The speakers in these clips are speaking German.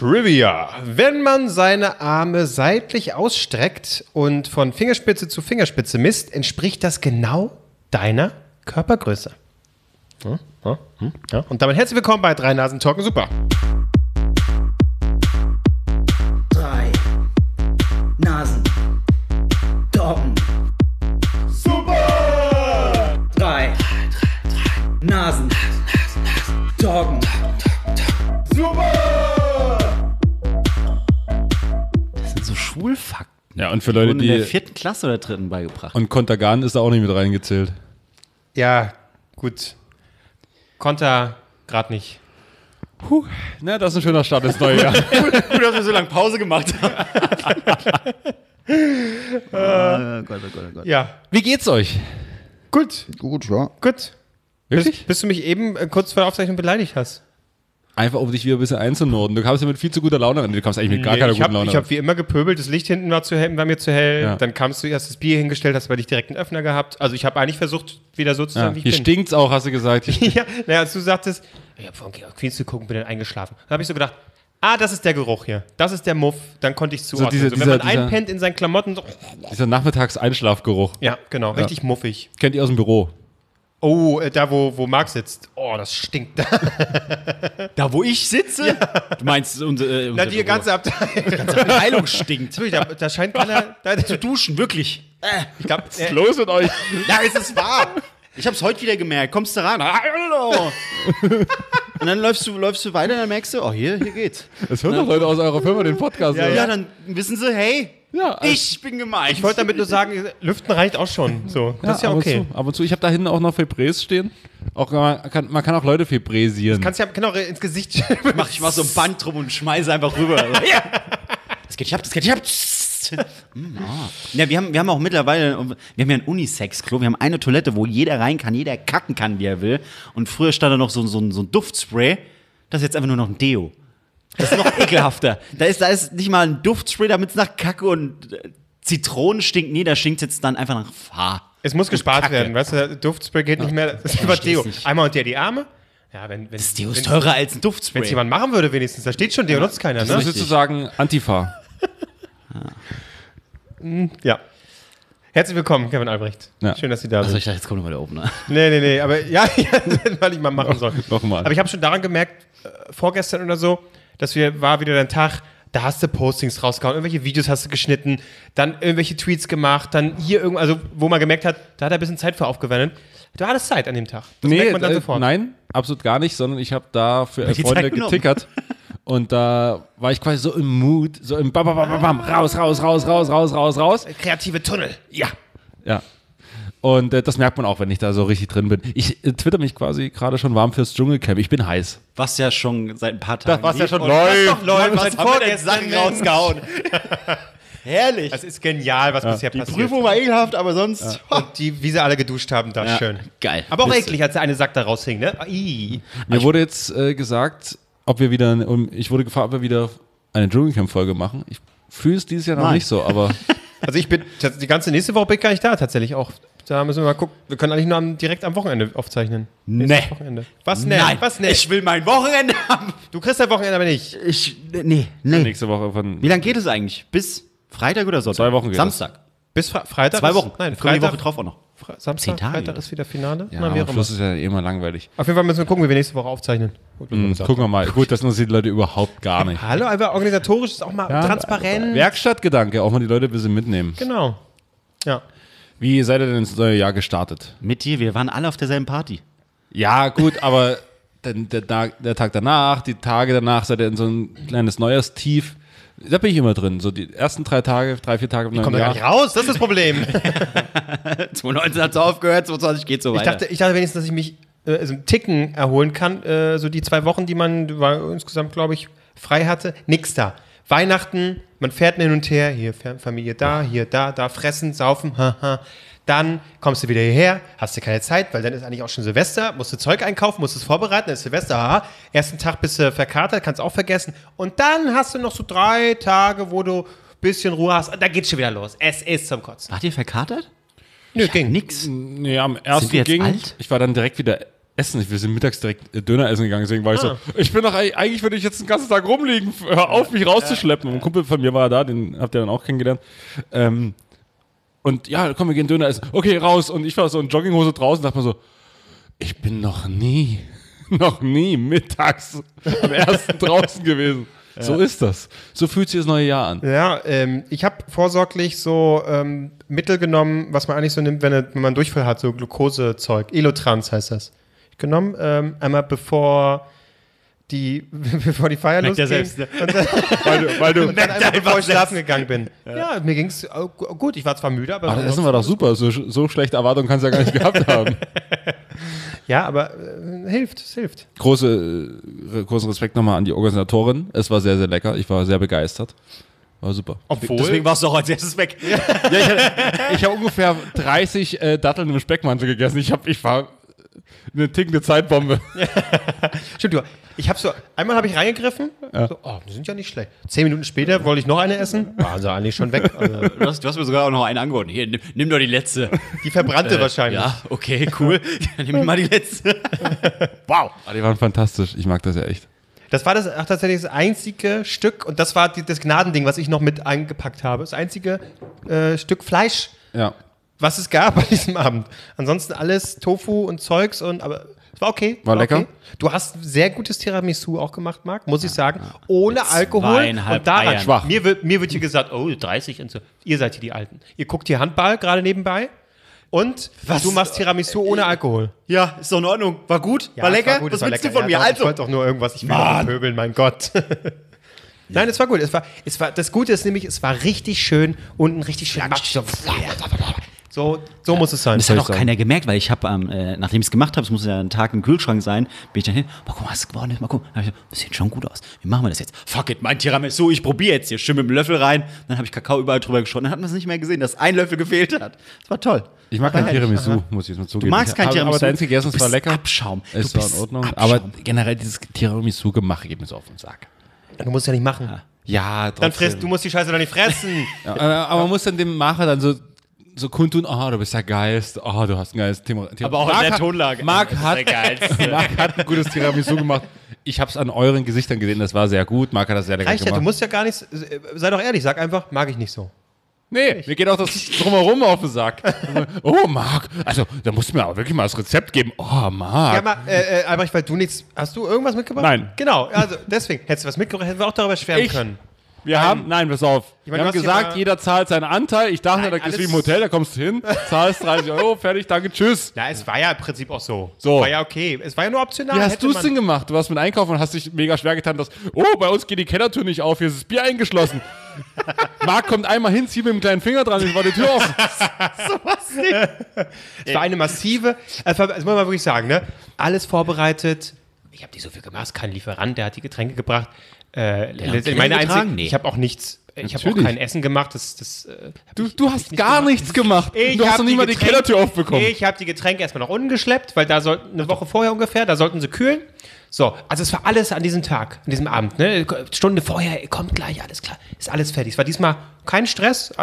Trivia. Wenn man seine Arme seitlich ausstreckt und von Fingerspitze zu Fingerspitze misst, entspricht das genau deiner Körpergröße. Ja. Und damit herzlich willkommen bei 3 Nasen Talken Super. 3 Nasen Talken Super. 3 Nasen Talken Super. Das sind so Schulfakten. Ja, und für Leute, in die. der 4. Klasse oder 3. beigebracht. Und Kontergan ist da auch nicht mit reingezählt. Ja, gut. Konter gerade nicht. Na, das ist ein schöner Start ins neue Jahr. Gut, dass wir so lange Pause gemacht haben. Oh Gott. Ja, Wie geht's euch? gut. Gut, ja. Gut. Wirklich? Bis du mich eben kurz vor der Aufzeichnung beleidigt hast. Einfach, um dich wieder ein bisschen einzunorden. Du kamst ja mit viel zu guter Laune an. Du kamst eigentlich mit gar keiner guten Laune Ich habe wie immer gepöbelt, das Licht hinten war mir zu hell. Ja. Dann kamst du erst das Bier hingestellt, hast bei dich direkt einen Öffner gehabt. Also ich habe eigentlich versucht, wieder so zu sein, wie ich Hier bin. stinkt's auch, hast du gesagt. Ja, naja, als du sagtest, ich habe von Queens zu gucken, bin dann eingeschlafen. Dann habe ich so gedacht, das ist der Geruch hier. Das ist der Muff. Dann konnte ich zuordnen. Wenn man einpennt in seinen Klamotten. So, Dieser Nachmittags-Einschlafgeruch. ja, genau. Richtig muffig. Kennt ihr aus dem Büro? Oh, da wo Marc sitzt. Oh, das stinkt. Da, wo ich sitze? Ja. Du meinst, unser Na, die ganze Abteilung. Abteilung stinkt. Da scheint keiner Zu duschen, wirklich. Ich glaube, Was ist los mit euch? Ja, es ist wahr. Ich hab's heute wieder gemerkt. Kommst du rein? Hallo. Und dann läufst du weiter, dann merkst du, hier geht's. Es hören doch Leute aus eurer Firma den Podcast. Ja, oder? Ja, dann wissen sie, hey, Ja, also- ich bin gemeint. ich wollte damit nur sagen, Lüften reicht auch schon. So, das ist ja ab und okay. zu. Ab und zu. Ich habe da hinten auch noch Febrés stehen. Man kann auch Leute febräsieren. Kannst ja genau ins Gesicht. Ich mach so ein Band drum und schmeiße einfach rüber. Ja. Das geht nicht ab. Ja, wir haben auch mittlerweile, wir haben ja ein Unisex-Klo, wir haben eine Toilette, wo jeder rein kann, jeder kacken kann, wie er will. Und früher stand da noch so ein Duftspray, das ist jetzt einfach nur noch ein Deo. Das ist noch ekelhafter. Da ist nicht mal ein Duftspray, damit es nach Kacke und Zitronen stinkt. Nee, da stinkt jetzt dann einfach nach Fahr. Es muss gespart Kacke. werden, weißt du, der Duftspray geht nicht mehr, das ist über Deo. nicht. Einmal unter die Arme. Ja, wenn Das Deo ist teurer als ein Duftspray. Wenn es jemand machen würde wenigstens, da steht schon Deo, nutzt keiner, Das ne? ist sozusagen Antifa. Ja. Herzlich willkommen, Kevin Albrecht. Ja. Schön, dass Sie da Also sind. ich dachte, jetzt kommt nochmal der Opener. Nee, aber ja, weil ich mal machen soll. Nochmal. Aber ich habe schon daran gemerkt, vorgestern oder so, war wieder dein Tag, da hast du Postings rausgehauen, irgendwelche Videos hast du geschnitten, dann irgendwelche Tweets gemacht, dann hier also wo man gemerkt hat, da hat er ein bisschen Zeit für aufgewendet. Du hattest Zeit an dem Tag. Das merkt man dann sofort. Nein, absolut gar nicht, sondern ich habe da für die Freunde Zeit genommen. getickert. Und da war ich quasi so im Mood, so im Bam, raus. Kreative Tunnel. Ja. Und das merkt man auch, wenn ich da so richtig drin bin. Ich twitter mich quasi gerade schon warm fürs Dschungelcamp. Ich bin heiß. Was ja schon seit ein paar Tagen Was ja schon läuft. läuft. Was haben wir denn Sachen rausgehauen? Herrlich. Das ist genial, was bisher passiert. Prüfung war ekelhaft, aber sonst... Und wie sie alle geduscht haben, das Ja, schön. geil. Aber auch Bist eklig, als der eine Sack da raushing, ne? Mir wurde jetzt gesagt, ich wurde gefragt, ob wir wieder eine Dschungelcamp-Folge machen. Ich fühle es dieses Jahr noch Nein. nicht so, aber Also die ganze nächste Woche bin ich gar nicht da, tatsächlich auch. Da müssen wir mal gucken. Wir können eigentlich nur direkt am Wochenende aufzeichnen. Nächstes Wochenende. Was ne? Nein, Was ne? ich will mein Wochenende haben. Du kriegst das Wochenende aber nicht. Nee. nächste Woche von Wie lange geht es eigentlich? Bis Freitag oder Sonntag? 2 Wochen geht Samstag. Bis Freitag? 2 Wochen. Nein, Kommt die Freitag. Woche drauf auch noch. Samstag, 10 Tage, Freitag oder? ist wieder Finale. Ja, Na, wie am auch immer. Schluss ist ja immer langweilig. Auf jeden Fall müssen wir gucken, wie wir nächste Woche aufzeichnen. Gucken wir mal. Gut, das interessiert die Leute überhaupt gar nicht. Hallo, einfach organisatorisch ist auch mal transparent. Werkstattgedanke, auch mal die Leute ein bisschen mitnehmen. Genau. Ja. Wie seid ihr denn ins neue Jahr gestartet? Mit dir, wir waren alle auf derselben Party. Ja, gut, aber der Tag danach, die Tage danach, seid ihr in so ein kleines Neujahrstief. Da bin ich immer drin. So die ersten 3 Tage, 3-4 Tage im neuen Kommt ja gar Jahr. nicht raus, das ist das Problem. 2019 hat es aufgehört, 2020 geht so Ich weiter. dachte wenigstens, dass ich mich so einen Ticken erholen kann. So die 2 Wochen, die man insgesamt, glaube ich, frei hatte. Nix da. Weihnachten, man fährt hin und her. Hier Familie da, hier da, fressen, saufen. Haha. Dann kommst du wieder hierher, hast du keine Zeit, weil dann ist eigentlich auch schon Silvester, musst du Zeug einkaufen, musst es vorbereiten, dann ist Silvester, haha. Ersten Tag bist du verkatert, kannst auch vergessen. Und dann hast du noch so 3 Tage, wo du ein bisschen Ruhe hast. Und da geht's schon wieder los. Es ist zum Kotzen. Wart ihr verkatert? Nö, ging. Nix. Nee, am Sind ersten wir jetzt ging. alt? Ich war dann direkt wieder essen. Wir sind mittags direkt Döner essen gegangen, deswegen war ich so, ich bin doch, eigentlich würde ich jetzt den ganzen Tag rumliegen, hör auf, mich rauszuschleppen. Und ein Kumpel von mir war da, den habt ihr dann auch kennengelernt. Und ja, komm, wir gehen Döner essen. Okay, raus. Und ich war so in Jogginghose draußen und dachte mir so, ich bin noch nie mittags am ersten draußen gewesen. Ja. So ist das. So fühlt sich das neue Jahr an. Ja, ich habe vorsorglich so Mittel genommen, was man eigentlich so nimmt, wenn man Durchfall hat, so Glukosezeug. Elotrans heißt das. Ich genommen, einmal bevor die Feier losging. Selbst, ne? weil du und dann einfach bevor ich schlafen gegangen bin. Ja, mir ging's gut. Ich war zwar müde, aber... das Essen war doch super. So schlechte Erwartungen kannst du ja gar nicht gehabt haben. Ja, aber es hilft. Großen Respekt nochmal an die Organisatorin. Es war sehr, sehr lecker. Ich war sehr begeistert. War super. Deswegen warst du auch als erstes weg. Ja, ich hab ungefähr 30 Datteln im Speckmantel gegessen. Ich war eine tickende Zeitbombe. Stimmt, einmal habe ich reingegriffen, so, die sind ja nicht schlecht. 10 Minuten später wollte ich noch eine essen, waren sie eigentlich schon weg. Also, du hast mir sogar auch noch einen angeboten. Hier, nimm doch die letzte. die verbrannte wahrscheinlich. Ja, okay, cool. Dann nimm ich mal die letzte. Wow. Die waren fantastisch. Ich mag das ja echt. Das war tatsächlich das einzige Stück, und das war das Gnadending, was ich noch mit eingepackt habe. Das einzige Stück Fleisch, was es gab an diesem Abend. Ansonsten alles Tofu und Zeugs, aber es war okay. War lecker. Okay. Du hast sehr gutes Tiramisu auch gemacht, Marc, muss ich sagen. Ohne Alkohol. Und daran schwach. Mir wird hier gesagt, 30 und so. Ihr seid hier die Alten. Ihr guckt hier Handball gerade nebenbei. Und du machst Tiramisu ohne Alkohol. Ja, ist doch in Ordnung. War gut? War lecker? Gut, was willst lecker. du von mir? Doch, ich wollte doch nur irgendwas. Ich will doch pöbeln, mein Gott. Nein, es war gut. Es war, das Gute ist nämlich, es war richtig schön. Unten richtig schön matschig. So muss es sein. Das hat auch keiner gemerkt, weil ich habe, nachdem ich es gemacht habe, es muss ja ein Tag im Kühlschrank sein, bin ich dann hin, mal gucken, was geworden ist, mal gucken. Dann hab ich gesagt, das sieht schon gut aus. Wie machen wir das jetzt? Fuck it, mein Tiramisu, ich probiere jetzt hier. Schön mit dem Löffel rein. Dann habe ich Kakao überall drüber geschossen. Dann hat man es nicht mehr gesehen, dass ein Löffel gefehlt hat. Das war toll. Ich mag kein Tiramisu, muss ich jetzt mal zugeben. Du magst kein Tiramisu. Aber deins gegessen, es war lecker. Abschaum. Es war in Ordnung. Aber generell dieses Tiramisu-Gemache geht mir so auf den Sack. Du musst ja nicht machen. Ja, trotzdem. Du musst die Scheiße doch nicht fressen. Aber man muss dann dem Macher dann so kundtun, du bist der Geilste, du hast ein geiles Tiramisu. Aber auch in der Tonlage. Marc hat ein gutes Tiramisu gemacht. Ich habe es an euren Gesichtern gesehen, das war sehr gut. Marc hat das sehr lecker Reicht ja, gemacht. du musst ja gar nichts, sei doch ehrlich, sag einfach, mag ich nicht so. Nee, mir geht auch das Drumherum auf den Sack. Oh, Marc, also da musst du mir aber wirklich mal das Rezept geben. Oh, Marc. Ja, aber Albrecht, weil du nichts, hast du irgendwas mitgebracht? Nein. Genau, also deswegen, hättest du was mitgebracht, hätten wir auch darüber schwärmen können. Nein, pass auf. Ich meine, wir haben gesagt, jeder zahlt seinen Anteil. Ich dachte, da ist wie im Hotel, da kommst du hin, zahlst 30 Euro, fertig, danke, tschüss. Ja, es war ja im Prinzip auch so. So. War ja okay. Es war ja nur optional. Wie hast du es denn gemacht? Du warst mit Einkaufen und hast dich mega schwer getan, dass, bei uns geht die Kellertür nicht auf, hier ist das Bier eingeschlossen. Marc kommt einmal hin, zieht mit dem kleinen Finger dran und war die Tür offen. Es war eine massive, das muss man mal wirklich sagen, ne? Alles vorbereitet. Ich habe nicht so viel gemacht, kein Lieferant, der hat die Getränke gebracht. Ich habe auch nichts. Ich habe auch kein Essen gemacht. Du hast gar nichts gemacht. Du hast noch nicht mal die Kellertür aufbekommen. Ich habe die Getränke erstmal nach unten geschleppt, weil da sollten eine Woche vorher ungefähr, da sollten sie kühlen. So, also es war alles an diesem Tag, an diesem Abend. Ne? Stunde vorher, kommt gleich, alles klar. Ist alles fertig. Es war diesmal kein Stress.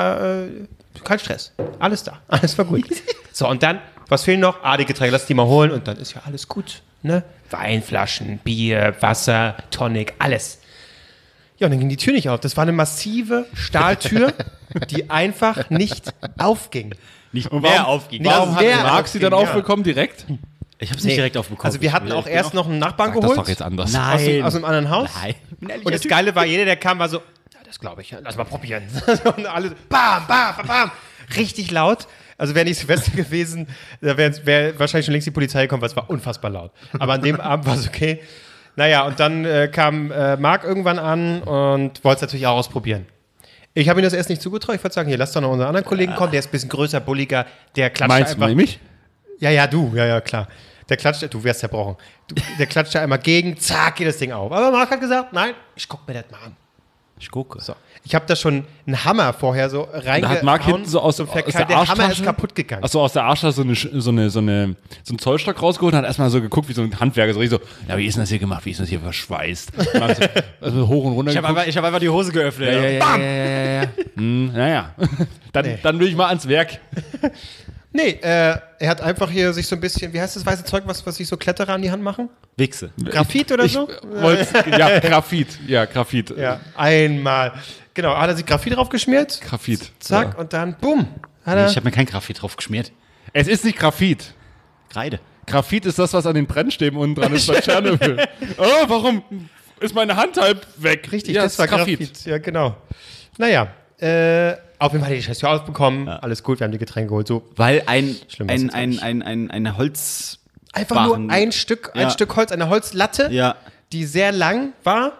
Alles da. Alles war gut. So, und dann, was fehlen noch? Die Getränke, lass die mal holen und dann ist ja alles gut. Ne? Weinflaschen, Bier, Wasser, Tonic, alles. Ja, und dann ging die Tür nicht auf. Das war eine massive Stahltür, die einfach nicht aufging. Nicht mehr aufging. Warum hat Marc sie dann aufbekommen direkt? Ich habe es nicht direkt aufbekommen. Also wir hatten auch erst noch einen Nachbarn geholt. Das ist doch jetzt anders. Nein. Aus einem anderen Haus. Nein. Und das Geile war, jeder, der kam, war so, ja, das glaube ich, lass mal probieren. Und alle, bam, bam, bam, bam. Richtig laut. Also wäre nicht Silvester gewesen, da wäre wahrscheinlich schon längst die Polizei gekommen, weil es war unfassbar laut. Aber an dem Abend war es okay. Naja, und dann kam Marc irgendwann an und wollte es natürlich auch ausprobieren. Ich habe ihm das erst nicht zugetraut. Ich wollte sagen, hier, lass doch noch unseren anderen Kollegen kommen. Der ist ein bisschen größer, bulliger. Der klatscht Meinst einfach. du mich? Ja, du. Ja, klar. Der klatscht, du wärst zerbrochen. Der klatscht da einmal gegen, zack, geht das Ding auf. Aber Marc hat gesagt, nein, ich guck mir das mal an. Ich gucke. So. Ich habe da schon einen Hammer vorher so reingehauen. Da hat Marc hinten so aus der der Hammer ist kaputt gegangen. Achso, aus der Arschtasche so einen Zollstock rausgeholt und hat erstmal so geguckt, wie so ein Handwerker, so richtig so, ja, wie ist denn das hier gemacht? Wie ist das hier verschweißt? Also hoch und runter Ich habe einfach die Hose geöffnet. Ja. Naja, dann will ich mal ans Werk. Nee, er hat einfach hier sich so ein bisschen, wie heißt das weiße Zeug, was sich so Kletterer an die Hand machen? Wichse. Graphit oder so? Ja, Graphit. Ja, Graphit. Ja, einmal. Genau, hat er sich Graphit drauf geschmiert? Graphit. Zack, Ja. und dann, bumm. Ich habe mir kein Graphit drauf geschmiert. Es ist nicht Graphit. Kreide. Graphit ist das, was an den Brennstäben unten dran ist bei Tschernobyl. Oh, warum ist meine Hand halb weg? Richtig, ja, das war Graphit. Ja, genau. Naja, auf jeden Fall hat die Scheiße ausbekommen. Alles gut, wir haben die Getränke geholt. So. Weil ein Schlimm, Holz. Einfach nur ein Stück Holz, eine Holzlatte, Ja. die sehr lang war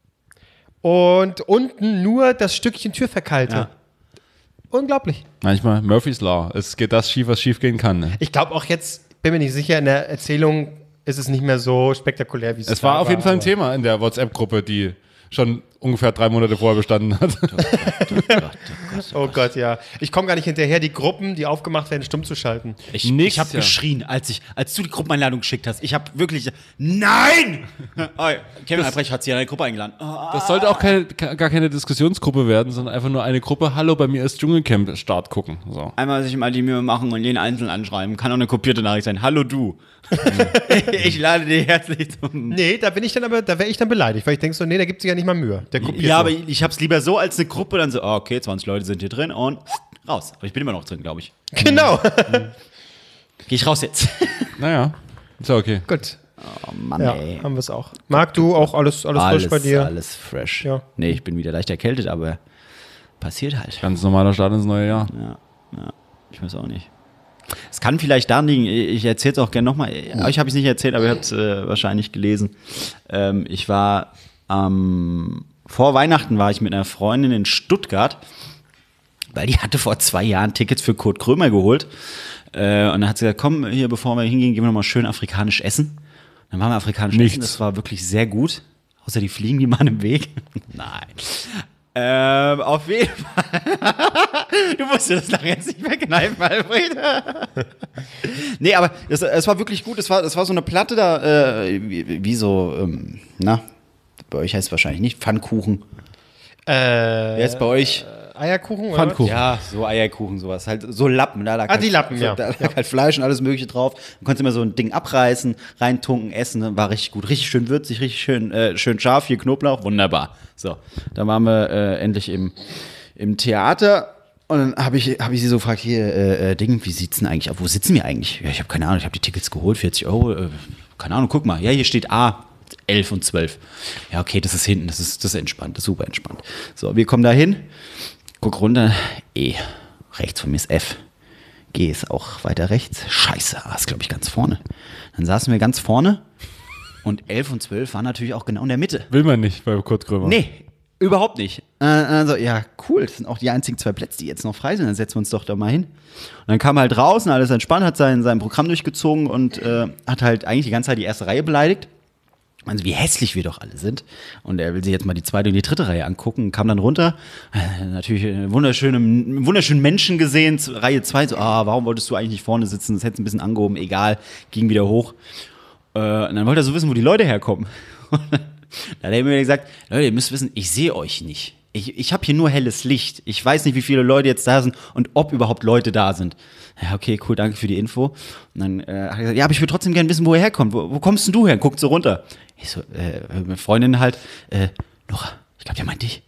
und unten nur das Stückchen Türverkalte. Ja. Unglaublich. Manchmal Murphy's Law. Es geht das schief, was schief gehen kann. Ne? Ich glaube auch jetzt, bin mir nicht sicher, in der Erzählung ist es nicht mehr so spektakulär, wie Es war da auf jeden Fall ein aber- Thema in der WhatsApp-Gruppe, die schon ungefähr 3 Monate vorher bestanden hat. Oh Gott, ja. Ich komme gar nicht hinterher, die Gruppen, die aufgemacht werden, stumm zu schalten. Ich habe ja. geschrien, als du die Gruppeneinladung geschickt hast. Ich habe wirklich. Nein! Oh, Kevin Albrecht hat sie in eine Gruppe eingeladen. Oh. Das sollte auch gar keine Diskussionsgruppe werden, sondern einfach nur eine Gruppe. Hallo, bei mir ist Dschungelcamp Start gucken. So. Einmal sich mal die Mühe machen und jeden einzeln anschreiben. Kann auch eine kopierte Nachricht sein. Hallo du. Ich lade dich herzlich zum. Nee, da wäre ich dann beleidigt, weil ich denke so, nee, da gibt sich ja nicht mal Mühe. Der kopiert Ja, aber nur. ich hab's lieber so als eine Gruppe, dann so, okay, 20 Leute sind hier drin und raus. Aber ich bin immer noch drin, glaube ich. Genau. Geh ich raus jetzt. Naja, ist ja okay. Gut. Oh Mann, Ja, ey. haben wir es auch. Marc, du auch alles frisch bei dir? Alles fresh. Ja. Nee, ich bin wieder leicht erkältet, aber passiert halt. Ganz normaler Start ins neue Jahr. Ja, ich weiß auch nicht. Es kann vielleicht daran liegen, ich erzähle es auch gerne nochmal. Euch habe ich es nicht erzählt, aber ihr habt es wahrscheinlich gelesen. Ich war vor Weihnachten war ich mit einer Freundin in Stuttgart, weil die hatte vor 2 Jahren Tickets für Kurt Krömer geholt. Und dann hat sie gesagt, komm, hier, bevor wir hingehen, gehen wir nochmal schön afrikanisch essen. Dann waren wir afrikanisch essen, das war wirklich sehr gut. Außer die Fliegen, die waren im Weg. Nein. Auf jeden Fall. Du musst dir das nachher jetzt nicht wegkneifen, Albrecht. Nee, aber es war wirklich gut. Es war so eine Platte da, wie so, bei euch heißt es wahrscheinlich nicht Pfannkuchen. Wer ist bei euch? Eierkuchen? Pfannkuchen. Ja, so Eierkuchen, sowas. Halt so Lappen. Da lag die Lappen, ja. Da lag halt Fleisch und alles Mögliche drauf. Du konntest immer so ein Ding abreißen, reintunken, essen. War richtig gut. Richtig schön würzig, richtig schön scharf. Hier Knoblauch. Wunderbar. So, dann waren wir endlich im Theater. Und dann habe ich sie so gefragt, hier, Ding, wie sieht's denn eigentlich aus? Wo sitzen wir eigentlich? Ja, ich habe keine Ahnung. Ich habe die Tickets geholt, 40 €. Keine Ahnung, guck mal. Ja, hier steht A. 11 und 12. Ja, okay, das ist hinten. Das ist entspannt. Das ist super entspannt. So, wir kommen da hin. Guck runter, E, rechts von mir ist F. G ist auch weiter rechts. Scheiße, A ist, glaube ich, ganz vorne. Dann saßen wir ganz vorne und 11 und 12 waren natürlich auch genau in der Mitte. Will man nicht bei Kurt Krömer. Nee, überhaupt nicht. Also, ja, cool, das sind auch die einzigen 2 Plätze, die jetzt noch frei sind. Dann setzen wir uns doch da mal hin. Und dann kam er halt raus und alles entspannt, hat sein Programm durchgezogen und hat halt eigentlich die ganze Zeit die erste Reihe beleidigt. Also wie hässlich wir doch alle sind. Und er will sich jetzt mal die 2. und die 3. Reihe angucken. Kam dann runter. Natürlich einen wunderschönen Menschen gesehen. Reihe 2. So, warum wolltest du eigentlich nicht vorne sitzen? Das hätte ein bisschen angehoben. Egal. Ging wieder hoch. Und dann wollte er so wissen, wo die Leute herkommen. Dann hat er mir gesagt, Leute, ihr müsst wissen, ich sehe euch nicht. Ich habe hier nur helles Licht. Ich weiß nicht, wie viele Leute jetzt da sind und ob überhaupt Leute da sind. Ja, okay, cool, danke für die Info. Und dann hat er gesagt, ja, aber ich würde trotzdem gerne wissen, wo er herkommt. Wo kommst denn du her? Guckt so runter. Ich so, meine Freundin halt, Nora, ich glaube, der meint dich.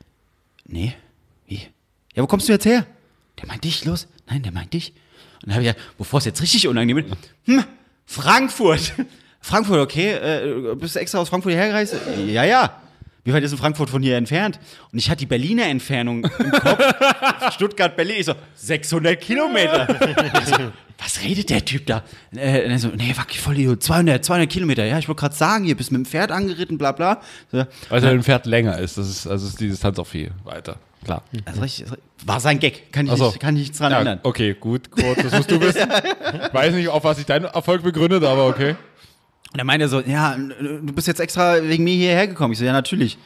Nee, wie? Ja, wo kommst du jetzt her? Der meint dich, los. Nein, der meint dich. Und dann habe ich gesagt, bevor es jetzt richtig unangenehm wird, Frankfurt. Frankfurt, okay, bist du extra aus Frankfurt hierher gereist? Ja. Wie weit ist in Frankfurt von hier entfernt? Und ich hatte die Berliner Entfernung im Kopf. Stuttgart, Berlin. Ich so, 600 Kilometer. Also, was redet der Typ da? Und er so, nee, wack, voll Idiot. 200 Kilometer. Ja, ich wollte gerade sagen, hier bist du mit dem Pferd angeritten, bla bla. So, Weil ein Pferd länger ist. Das ist die Distanz auch viel weiter. Klar. also richtig, war sein Gag. Kann ich Ach so. nichts dran ändern. Okay, gut, das musst du wissen. Weiß nicht, auf was sich dein Erfolg begründet, aber okay. Und dann meinte er so, ja, du bist jetzt extra wegen mir hierher gekommen. Ich so, ja, natürlich.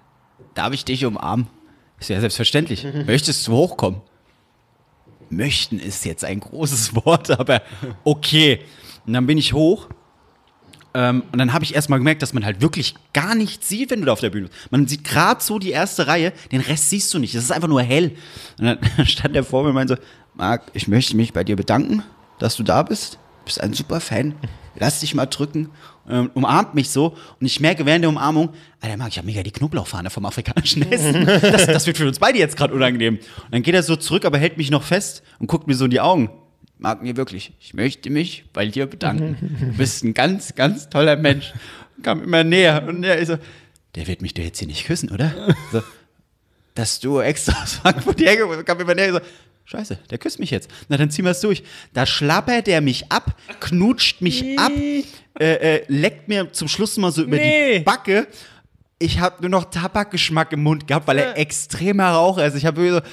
Darf ich dich umarmen? Ich so, ja, selbstverständlich. Möchtest du hochkommen? Möchten ist jetzt ein großes Wort, aber okay. Und dann bin ich hoch. Und dann habe ich erst mal gemerkt, dass man halt wirklich gar nichts sieht, wenn du da auf der Bühne bist. Man sieht gerade so die erste Reihe, den Rest siehst du nicht. Das ist einfach nur hell. Und dann stand der vor mir und meinte so, Marc, ich möchte mich bei dir bedanken, dass du da bist. Du bist ein super Fan. Lass dich mal drücken. Umarmt mich so. Und ich merke während der Umarmung, Alter, Marc, ich habe mega die Knoblauchfahne vom afrikanischen Essen. Das wird für uns beide jetzt gerade unangenehm. Und dann geht er so zurück, aber hält mich noch fest und guckt mir so in die Augen. Marc, mir wirklich, ich möchte mich bei dir bedanken. Du bist ein ganz, ganz toller Mensch. Kam immer näher. Und er ist so, der wird mich doch jetzt hier nicht küssen, oder? So, dass du extra aus Frankfurt hergekommen, kam immer näher so, Scheiße, der küsst mich jetzt. Na, dann ziehen wir es durch. Da schlappert der mich ab, knutscht mich ab, leckt mir zum Schluss mal so über die Backe. Ich habe nur noch Tabakgeschmack im Mund gehabt, weil er extremer Raucher ist. Ich habe so,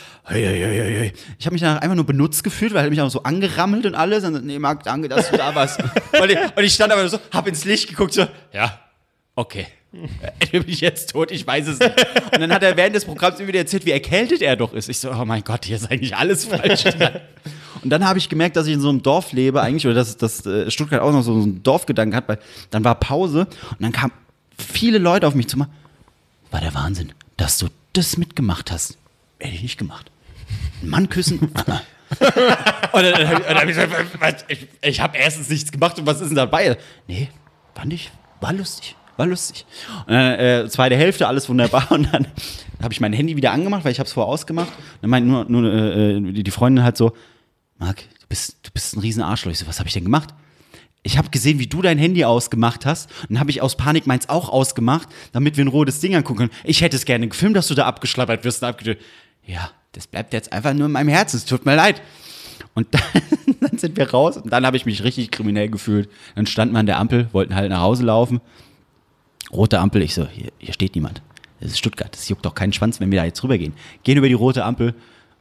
ich habe mich danach einfach nur benutzt gefühlt, weil er mich auch so angerammelt und alles. Und nee, Marc, danke, dass du da warst. und ich stand aber so, hab ins Licht geguckt, so, ja, okay. Bin ich jetzt tot? Ich weiß es nicht. Und dann hat er während des Programms wieder erzählt, wie erkältet er doch ist. Ich so, oh mein Gott, hier ist eigentlich alles falsch. Und dann habe ich gemerkt, dass ich in so einem Dorf lebe eigentlich, oder dass Stuttgart auch noch so einen Dorfgedanken hat, weil dann war Pause und dann kamen viele Leute auf mich zu. War der Wahnsinn, dass du das mitgemacht hast. Hätte ich nicht gemacht. Einen Mann küssen? Und dann hab ich gesagt, ich habe erstens nichts gemacht und was ist denn dabei? Nee, war lustig. War lustig. Und dann, zweite Hälfte, alles wunderbar. Und dann habe ich mein Handy wieder angemacht, weil ich habe es vorher ausgemacht. Und dann meint die Freundin halt so, Marc, du bist ein riesen Arschloch. Ich so, was habe ich denn gemacht? Ich habe gesehen, wie du dein Handy ausgemacht hast. Und dann habe ich aus Panik meins auch ausgemacht, damit wir ein rotes Ding angucken können. Ich hätte es gerne gefilmt, dass du da abgeschlappert wirst und abgetötet. Ja, das bleibt jetzt einfach nur in meinem Herzen. Es tut mir leid. Und dann sind wir raus. Und dann habe ich mich richtig kriminell gefühlt. Dann standen wir an der Ampel, wollten halt nach Hause laufen. Rote Ampel, ich so, hier steht niemand. Das ist Stuttgart, das juckt doch keinen Schwanz, wenn wir da jetzt rübergehen. Gehen über die rote Ampel,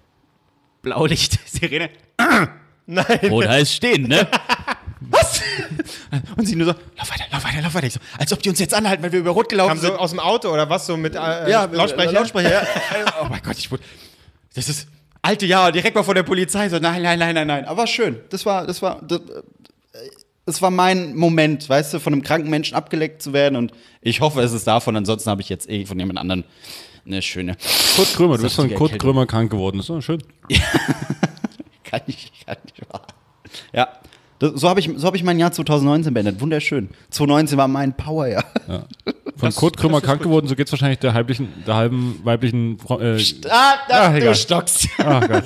Blaulicht, Sirene. Nein. Rot heißt stehen, ne? Was? Und sie nur so, lauf weiter. Ich so, als ob die uns jetzt anhalten, weil wir über Rot gelaufen sind. Kam so aus dem Auto oder was, so mit Lautsprecher? Lautsprecher, ja. Oh mein Gott, das ist alte Jahre, direkt mal vor der Polizei. So, nein. Aber schön, das war mein Moment, weißt du, von einem kranken Menschen abgeleckt zu werden und ich hoffe, es ist davon, ansonsten habe ich jetzt von jemand anderem eine schöne... Kurt Krömer, du bist von Kurt Krömer krank geworden, das ist doch schön. Ja. kann nicht wahr. Ja, so hab ich mein Jahr 2019 beendet, wunderschön. 2019 war mein Powerjahr. Ja. Von Kurt Krömer krank geworden, so geht's wahrscheinlich der halben weiblichen... du stockst. Ach Gott.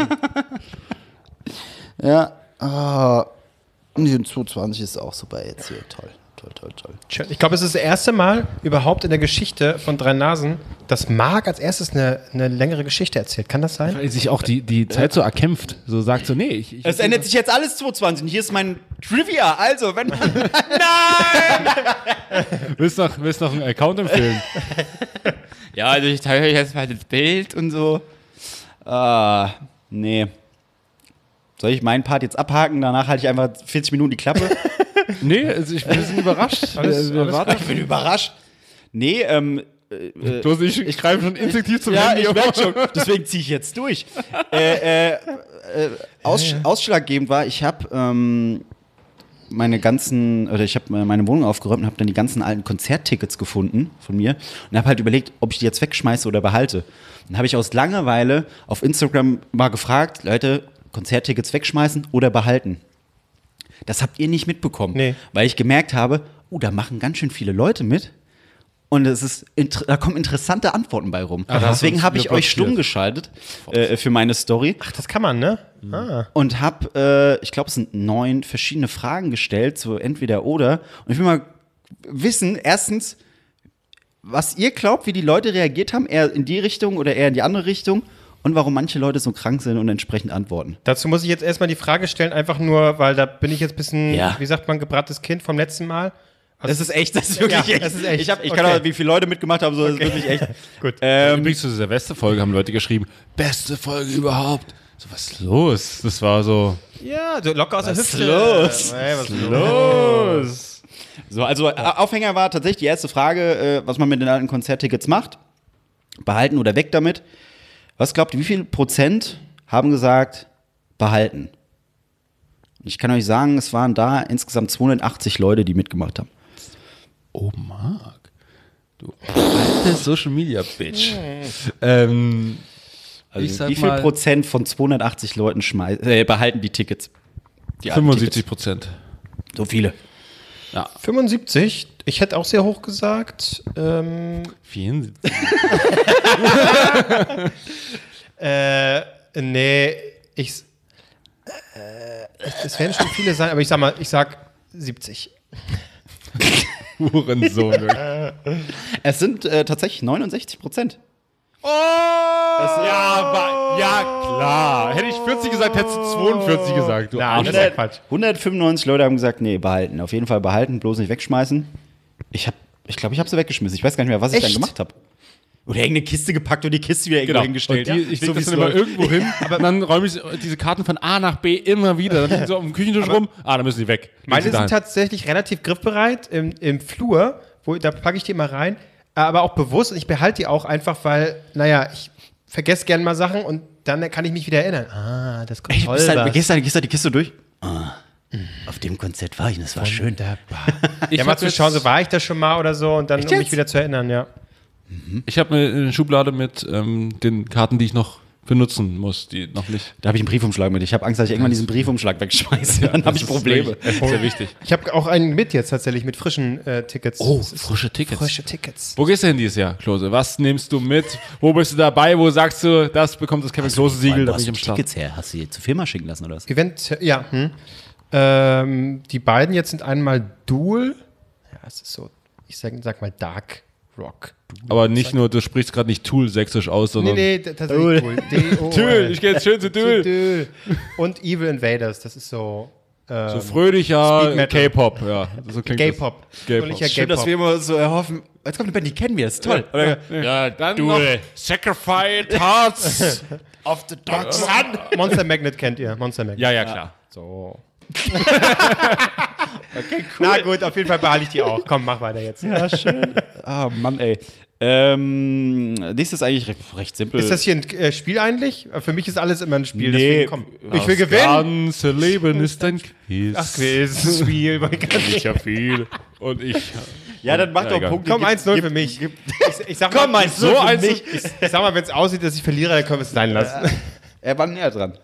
Ja, und die 2020 ist auch super jetzt hier. Toll. Ich glaube, es ist das erste Mal überhaupt in der Geschichte von Drei Nasen, dass Marc als erstes eine längere Geschichte erzählt. Kann das sein? Weil sich auch die Zeit so erkämpft. So sagt so, nee. Es ändert sich jetzt alles 2020. Und hier ist mein Trivia. Also, wenn man... Nein! Willst noch einen Account empfehlen? Ja, also ich teile euch jetzt mal das Bild und so. Nee. Soll ich meinen Part jetzt abhaken? Danach halte ich einfach 40 Minuten die Klappe. Nee, also wir sind überrascht. Ich bin überrascht. Nee, bloß ich greife schon instinktiv zum Handy. Ja, ich merke schon. Deswegen ziehe ich jetzt durch. Ausschlaggebend war, ich habe meine Wohnung aufgeräumt und habe dann die ganzen alten Konzerttickets gefunden von mir und habe halt überlegt, ob ich die jetzt wegschmeiße oder behalte. Dann habe ich aus Langeweile auf Instagram mal gefragt, Leute, Konzerttickets wegschmeißen oder behalten. Das habt ihr nicht mitbekommen, weil ich gemerkt habe, da machen ganz schön viele Leute mit und da kommen interessante Antworten bei rum. Deswegen habe ich euch stumm geschaltet für meine Story. Ach, das kann man, ne? Und habe, ich glaube, es sind 9 verschiedene Fragen gestellt, so entweder oder. Und ich will mal wissen, erstens, was ihr glaubt, wie die Leute reagiert haben, eher in die Richtung oder eher in die andere Richtung. Und warum manche Leute so krank sind und entsprechend antworten. Dazu muss ich jetzt erstmal die Frage stellen, einfach nur, weil da bin ich jetzt ein bisschen, wie sagt man, gebranntes Kind vom letzten Mal. Also, das ist wirklich echt. Das ist echt. Ich kann auch, wie viele Leute mitgemacht haben, so, das ist wirklich echt. Gut. Übrigens zu dieser Silvesterfolge haben Leute geschrieben, beste Folge überhaupt. So, was ist los? Das war so... Ja, so locker aus der Hüfte. Was ist los? So, also Aufhänger war tatsächlich die erste Frage, was man mit den alten Konzerttickets macht. Behalten oder weg damit. Was glaubt ihr, wie viel Prozent haben gesagt, behalten? Ich kann euch sagen, es waren da insgesamt 280 Leute, die mitgemacht haben. Oh, Marc. Du alte Social Media Bitch. Also Ich sag wie viel mal- Prozent von 280 Leuten behalten die Tickets? Die alten 75%. Tickets. So viele. Ja. 75. Ich hätte auch sehr hoch gesagt. 74. Nee, es werden schon viele sein, aber ich sag 70. Hurensohn. Es sind tatsächlich 69%. Ja, klar. Hätte ich 40 gesagt, hättest du 42 gesagt. Du Nein, Arsch. das ist ja Quatsch. 195 Leute haben gesagt, nee, behalten. Auf jeden Fall behalten, bloß nicht wegschmeißen. Ich glaube, ich habe sie weggeschmissen. Ich weiß gar nicht mehr, was ich dann Echt? gemacht habe. Oder irgendeine Kiste gepackt und die Kiste wieder irgendwo hingestellt. Und ich so leg wie das es dann immer läuft. irgendwo hin, aber dann räume ich diese Karten von A nach B immer wieder. Dann liegen sie so auf dem Küchentisch rum. Da müssen die weg. Meine Legen sie sind dahin. tatsächlich relativ griffbereit im Flur, da packe ich die immer rein, aber auch bewusst und ich behalte die auch einfach, weil, naja, ich vergesse gerne mal Sachen und dann kann ich mich wieder erinnern. Ah, das kommt toll. Gehst was. du die Kiste durch? Auf dem Konzert war ich, das war schön. Ja, mal zu schauen, so war ich das schon mal oder so und dann, um mich jetzt? wieder zu erinnern, ja. Ich habe eine Schublade mit den Karten, die ich noch benutzen muss, die noch nicht. Da habe ich einen Briefumschlag mit. Ich habe Angst, dass ich irgendwann diesen Briefumschlag wegschmeiße. Dann habe ich Probleme. Das ist sehr wichtig. Ich habe auch einen mit jetzt tatsächlich mit frischen Tickets. Das ist frische Tickets. frische Tickets. Wo gehst du hin dieses Jahr, Klose? Was nimmst du mit? Wo bist du dabei? Wo sagst du, das bekommt das Kevin Klose-Siegel? Da bin ich am Start. Tickets her? Hast du die zur Firma schicken lassen oder was? Event, ja. Die beiden jetzt sind einmal Duel. Ja, es ist so, ich sag mal Dark Rock. Aber nicht nur, du sprichst gerade nicht Tool sächsisch aus, sondern. Tatsächlich Duel. Tool, ich gehe jetzt schön zu Tool. Duel. Und Evil Invaders, das ist so So fröhlicher Speed Metal. K-Pop, ja. So klingt Gay-Pop. Gay-Pop. Fröhlicher Schön, dass Gay-Pop. wir immer so erhoffen. Jetzt kommt eine Band, die kennen wir, ist toll. Ja, dann noch Sacrifice Hearts Of the Dark Sun. Monster Magnet kennt ihr. Monster Magnet. Ja, klar. So. Okay, cool. Na gut, auf jeden Fall behalte ich die auch. Komm, mach weiter jetzt. Ja, schön. Ah, Mann, ey. Nächstes ist eigentlich recht simpel. Ist das hier ein Spiel eigentlich? Für mich ist alles immer ein Spiel. Nee. Deswegen, komm. Ich will Das gewinnen. ganze Leben ist ein Quiz. Ach, Quiz, ein Spiel. Ich hab viel. Und ich. Ja, dann mach Ja, doch egal. Punkte. Komm, 1-0 für mich. Ich sag mal, 1-0 so für 1 mich. Ich sag mal, wenn es aussieht, dass ich verliere, dann können wir es sein lassen. Er war näher dran.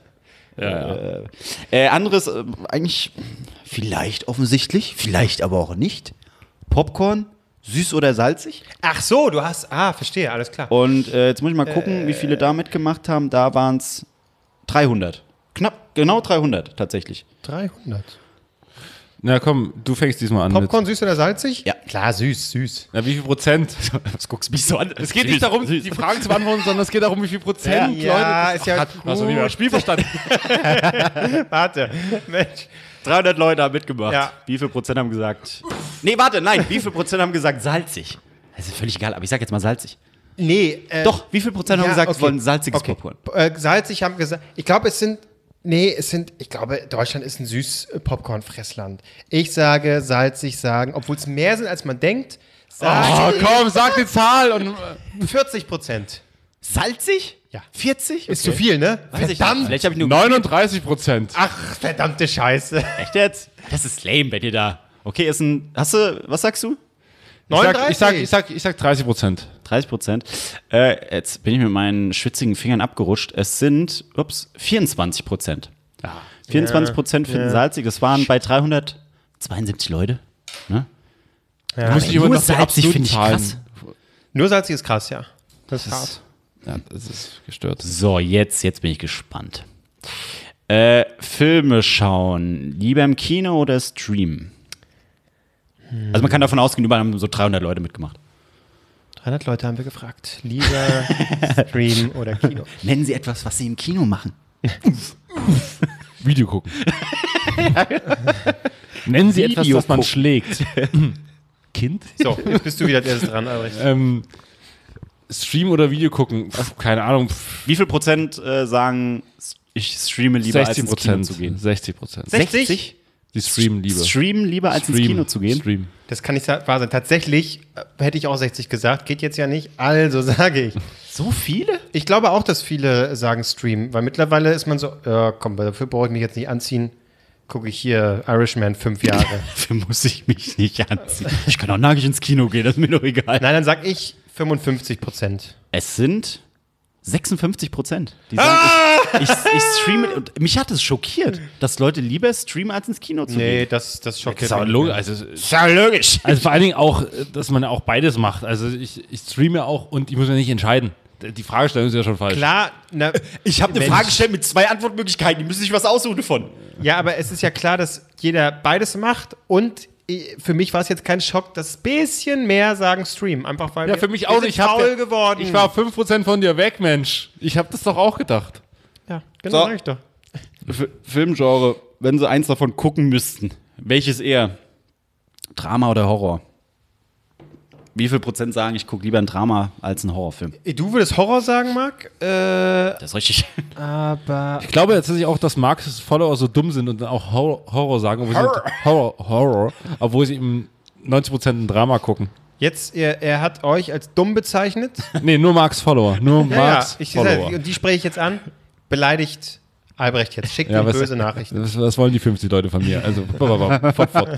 Anderes, eigentlich vielleicht offensichtlich, vielleicht aber auch nicht. Popcorn, süß oder salzig. Ach so, du hast. Verstehe, alles klar. Und jetzt muss ich mal gucken, wie viele da mitgemacht haben. Da waren es 300. Knapp, genau 300 tatsächlich. 300. Na komm, du fängst diesmal an. Popcorn süß oder salzig? Ja. Klar, süß. Na, wie viel Prozent? Was guckst du mich so an? Es geht nicht darum, die Fragen zu beantworten, sondern es geht darum, wie viel Prozent Ja, Leute. ist ja Hast du wieder das Spiel verstanden? Warte, Mensch. 300 Leute haben mitgemacht. Ja. Wie viel Prozent haben gesagt? Nee, warte, nein. Wie viel Prozent haben gesagt salzig? Das ist völlig egal, aber ich sag jetzt mal salzig. Nee. Doch, wie viel Prozent haben gesagt, okay. sie wollen salziges Okay. Popcorn? Salzig haben gesagt, ich glaube, ich glaube, Deutschland ist ein Süß-Popcorn-Fressland. Ich sage, salzig sagen, obwohl es mehr sind, als man denkt, Oh, komm, sag die Zahl. Und 40%. Salzig? Ja. 40? Ist zu viel, ne? Weiß ich nicht. Verdammt. Vielleicht habe ich nur 39%. Ach, verdammte Scheiße. Echt jetzt? Das ist lame, wenn ihr da. Okay, ist ein. Hast du. Was sagst du? Ich sag 30%. 30%. Jetzt bin ich mit meinen schwitzigen Fingern abgerutscht. Es sind 24%. 24% finden salzig. Das waren bei 372 Leute. Ne? Ja. Muss ich immer nur noch die salzig absoluten finde ich Zahlen- krass. Nur salzig ist krass, ja. Das ist hart. Ja, das ist gestört. So, jetzt bin ich gespannt. Filme schauen. Lieber im Kino oder Stream? Also man kann davon ausgehen, überall haben so 300 Leute mitgemacht. 300 Leute haben wir gefragt. Lieber Stream oder Kino. Nennen Sie etwas, was Sie im Kino machen. Video gucken. Nennen Sie etwas, Video das man gucken. schlägt. Kind? So, jetzt bist du wieder der ist dran, Albrecht. Stream oder Video gucken? Keine Ahnung. Wie viel Prozent sagen, ich streame lieber, als ins Kino zu gehen? 60%. 60? Die streamen lieber. Streamen lieber, als ins Kino zu gehen? Stream. Das kann nicht wahr sein. Tatsächlich hätte ich auch 60 gesagt. Geht jetzt ja nicht. Also sage ich. So viele? Ich glaube auch, dass viele sagen Stream, weil mittlerweile ist man so, ja, komm, dafür brauche ich mich jetzt nicht anziehen. Gucke ich hier Irishman 5 Jahre. Dafür muss ich mich nicht anziehen. Ich kann auch nackig ins Kino gehen, das ist mir doch egal. Nein, dann sag ich 55%. Es sind 56%. Die sagen, ich streame, und mich hat es schockiert, dass Leute lieber streamen, als ins Kino zu Nee, gehen. das schockiert Ist aber mich. logisch. Also, Ist ja logisch. also vor allen Dingen auch, dass man auch beides macht. Also ich streame auch und ich muss mir nicht entscheiden. Die Fragestellung ist ja schon falsch. Klar, Ich habe eine Mensch. Frage gestellt mit 2 Antwortmöglichkeiten. Die müssen sich was aussuchen davon. ja, aber es ist ja klar, dass jeder beides macht und für mich war es jetzt kein Schock, dass ein bisschen mehr sagen Stream. Einfach weil Ja, für mich wir auch sind nicht. faul geworden. Ich war 5% von dir weg, Mensch. Ich habe das doch auch gedacht. Ja, genau, So. sag ich doch. Filmgenre, wenn sie eins davon gucken müssten, welches eher? Drama oder Horror? Wie viel Prozent sagen, ich gucke lieber ein Drama als einen Horrorfilm? Du würdest Horror sagen, Marc? Das ist richtig. Aber Ich glaube tatsächlich auch, dass Marks Follower so dumm sind und dann auch Horror sagen, obwohl sie eben 90% ein Drama gucken. jetzt, er hat euch als dumm bezeichnet. Nee, nur Marks Follower. Nur Marks ich Follower. und die spreche ich jetzt an. Beleidigt Albrecht jetzt. Schickt Ja, ihm was- böse Nachrichten. Was wollen die 50 Leute von mir? Also, fort.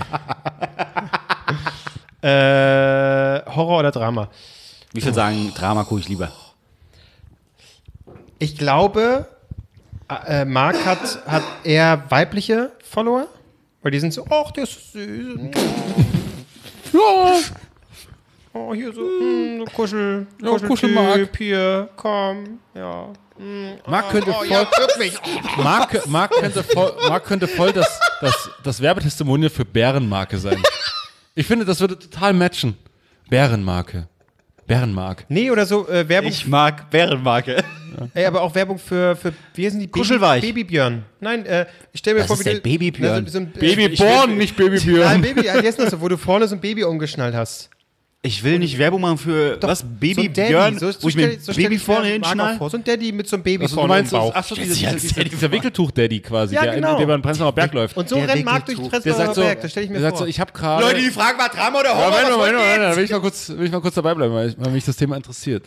Horror oder Drama? Wie viel sagen, Drama gucke ich lieber? Ich glaube, Marc hat eher weibliche Follower. Weil die sind so, ach, der ist süß. Ja, Oh, hier so, so Kuschel, Ja, Kuschelmark. Kuscheltyp hier, komm, ja. Marc könnte Oh, voll, ja, wirklich. Marc könnte voll das Werbetestimonial für Bärenmarke sein. Ich finde, das würde total matchen. Bärenmarke. Nee, oder so Werbung, Ich mag Bärenmarke. ey, aber auch Werbung für wie heißen die? Kuschelweich. Babybjörn. Nein, ich stell mir Was vor, ist wie denn du... Babybjörn? Na, so ein, Babyborn, nicht Nein, Babybjörn. Baby, wie heißt das so, wo du vorne so ein Baby umgeschnallt hast. Ich will nicht Werbung machen für was? Baby so ein Daddy, Björn, so wo ich mir ein stell Baby ich vorne mir Marc auch hinschnall? vor. So ein Daddy mit so einem Baby Also, du vorne im meinst, Bauch. ach so, Stellt sich als Daddy dieser Wickeltuch-Daddy quasi, Ja, der genau. über den Prenzlauer Berg läuft. Und so Der rennt Marc durch den Wickeltuch. Der sagt Prenzlauer so, Berg, das stell ich mir der sagt vor. so, ich habe gerade... Leute, die fragen mal Drama oder Horror. Ja, was wollt ihr Moment, jetzt? da will ich mal kurz dabei bleiben, weil mich das Thema interessiert.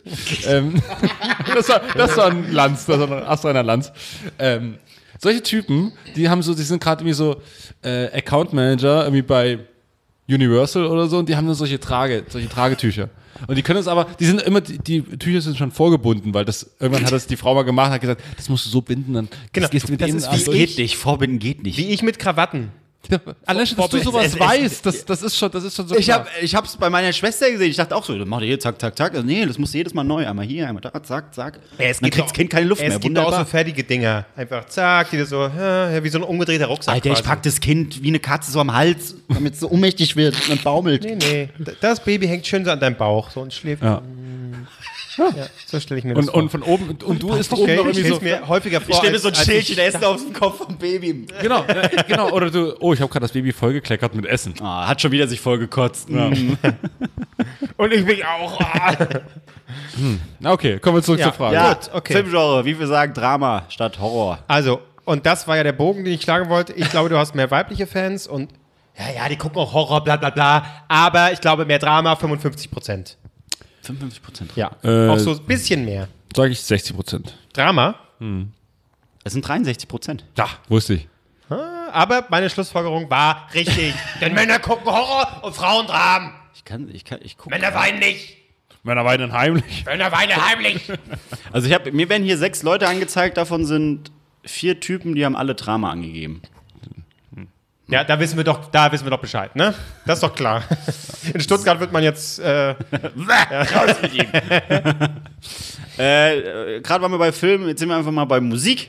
Das war ein Lanz, das war ein astreiner Lanz. Solche Typen, die sind gerade irgendwie so Account Manager irgendwie bei Universal oder so und die haben dann solche Tragetücher. Und die können es aber, die Tücher sind schon vorgebunden, weil irgendwann hat das die Frau mal gemacht, hat gesagt, das musst du so binden, dann Genau, gehst du mit das denen ist an. wie Das geht nicht, vorbinden geht nicht. Wie ich mit Krawatten. Allein schon, dass du sowas weißt, das ist schon so Ich klar. hab's bei meiner Schwester gesehen. Ich dachte auch so, dann macht ihr hier zack, zack, zack. Also, nee, das muss jedes Mal neu. Einmal hier, einmal da, zack, zack. Ja, es dann gibt kriegt das Kind keine Luft Es mehr. gibt auch so Wunderbar. fertige Dinger. Einfach zack, die so, ja, wie so ein umgedrehter Rucksack. Alter, ich quasi. pack das Kind wie eine Katze so am Hals, damit es so ohnmächtig wird und baumelt. Nee. Das Baby hängt schön so an deinem Bauch so und schläft. Ja. Ja, so stelle ich mir das vor. Und von oben, und du isst oben Okay, noch ich irgendwie stelle so. mir häufiger vor. Ich stelle mir so ein als Schälchen ich Essen auf den Kopf vom Baby. Genau, oder du, oh, ich habe gerade das Baby vollgekleckert mit Essen. Ah, hat schon wieder sich voll gekotzt. Und ich bin auch. Na, okay, kommen wir zurück Ja, zur Frage. Ja, Gut, okay. Filmgenre, wie wir sagen, Drama statt Horror. Also, und das war ja der Bogen, den ich schlagen wollte. Ich glaube, du hast mehr weibliche Fans und ja, die gucken auch Horror, bla bla bla. Aber ich glaube, mehr Drama, 55%. 55%. Ja, Äh, auch so ein bisschen mehr. Sage ich 60%. Drama, Es sind 63%. Ja, wusste ich. aber meine Schlussfolgerung war richtig. Denn Männer gucken Horror und Frauen Dramen. Ich gucke. Männer weinen nicht. Männer weinen heimlich. Männer weinen heimlich. Also mir werden hier 6 Leute angezeigt, davon sind 4 Typen, die haben alle Drama angegeben. Ja, da wissen wir doch Bescheid, ne? Das ist doch klar. In Stuttgart wird man jetzt. Raus mit ihm. Gerade waren wir bei Filmen, jetzt sind wir einfach mal bei Musik.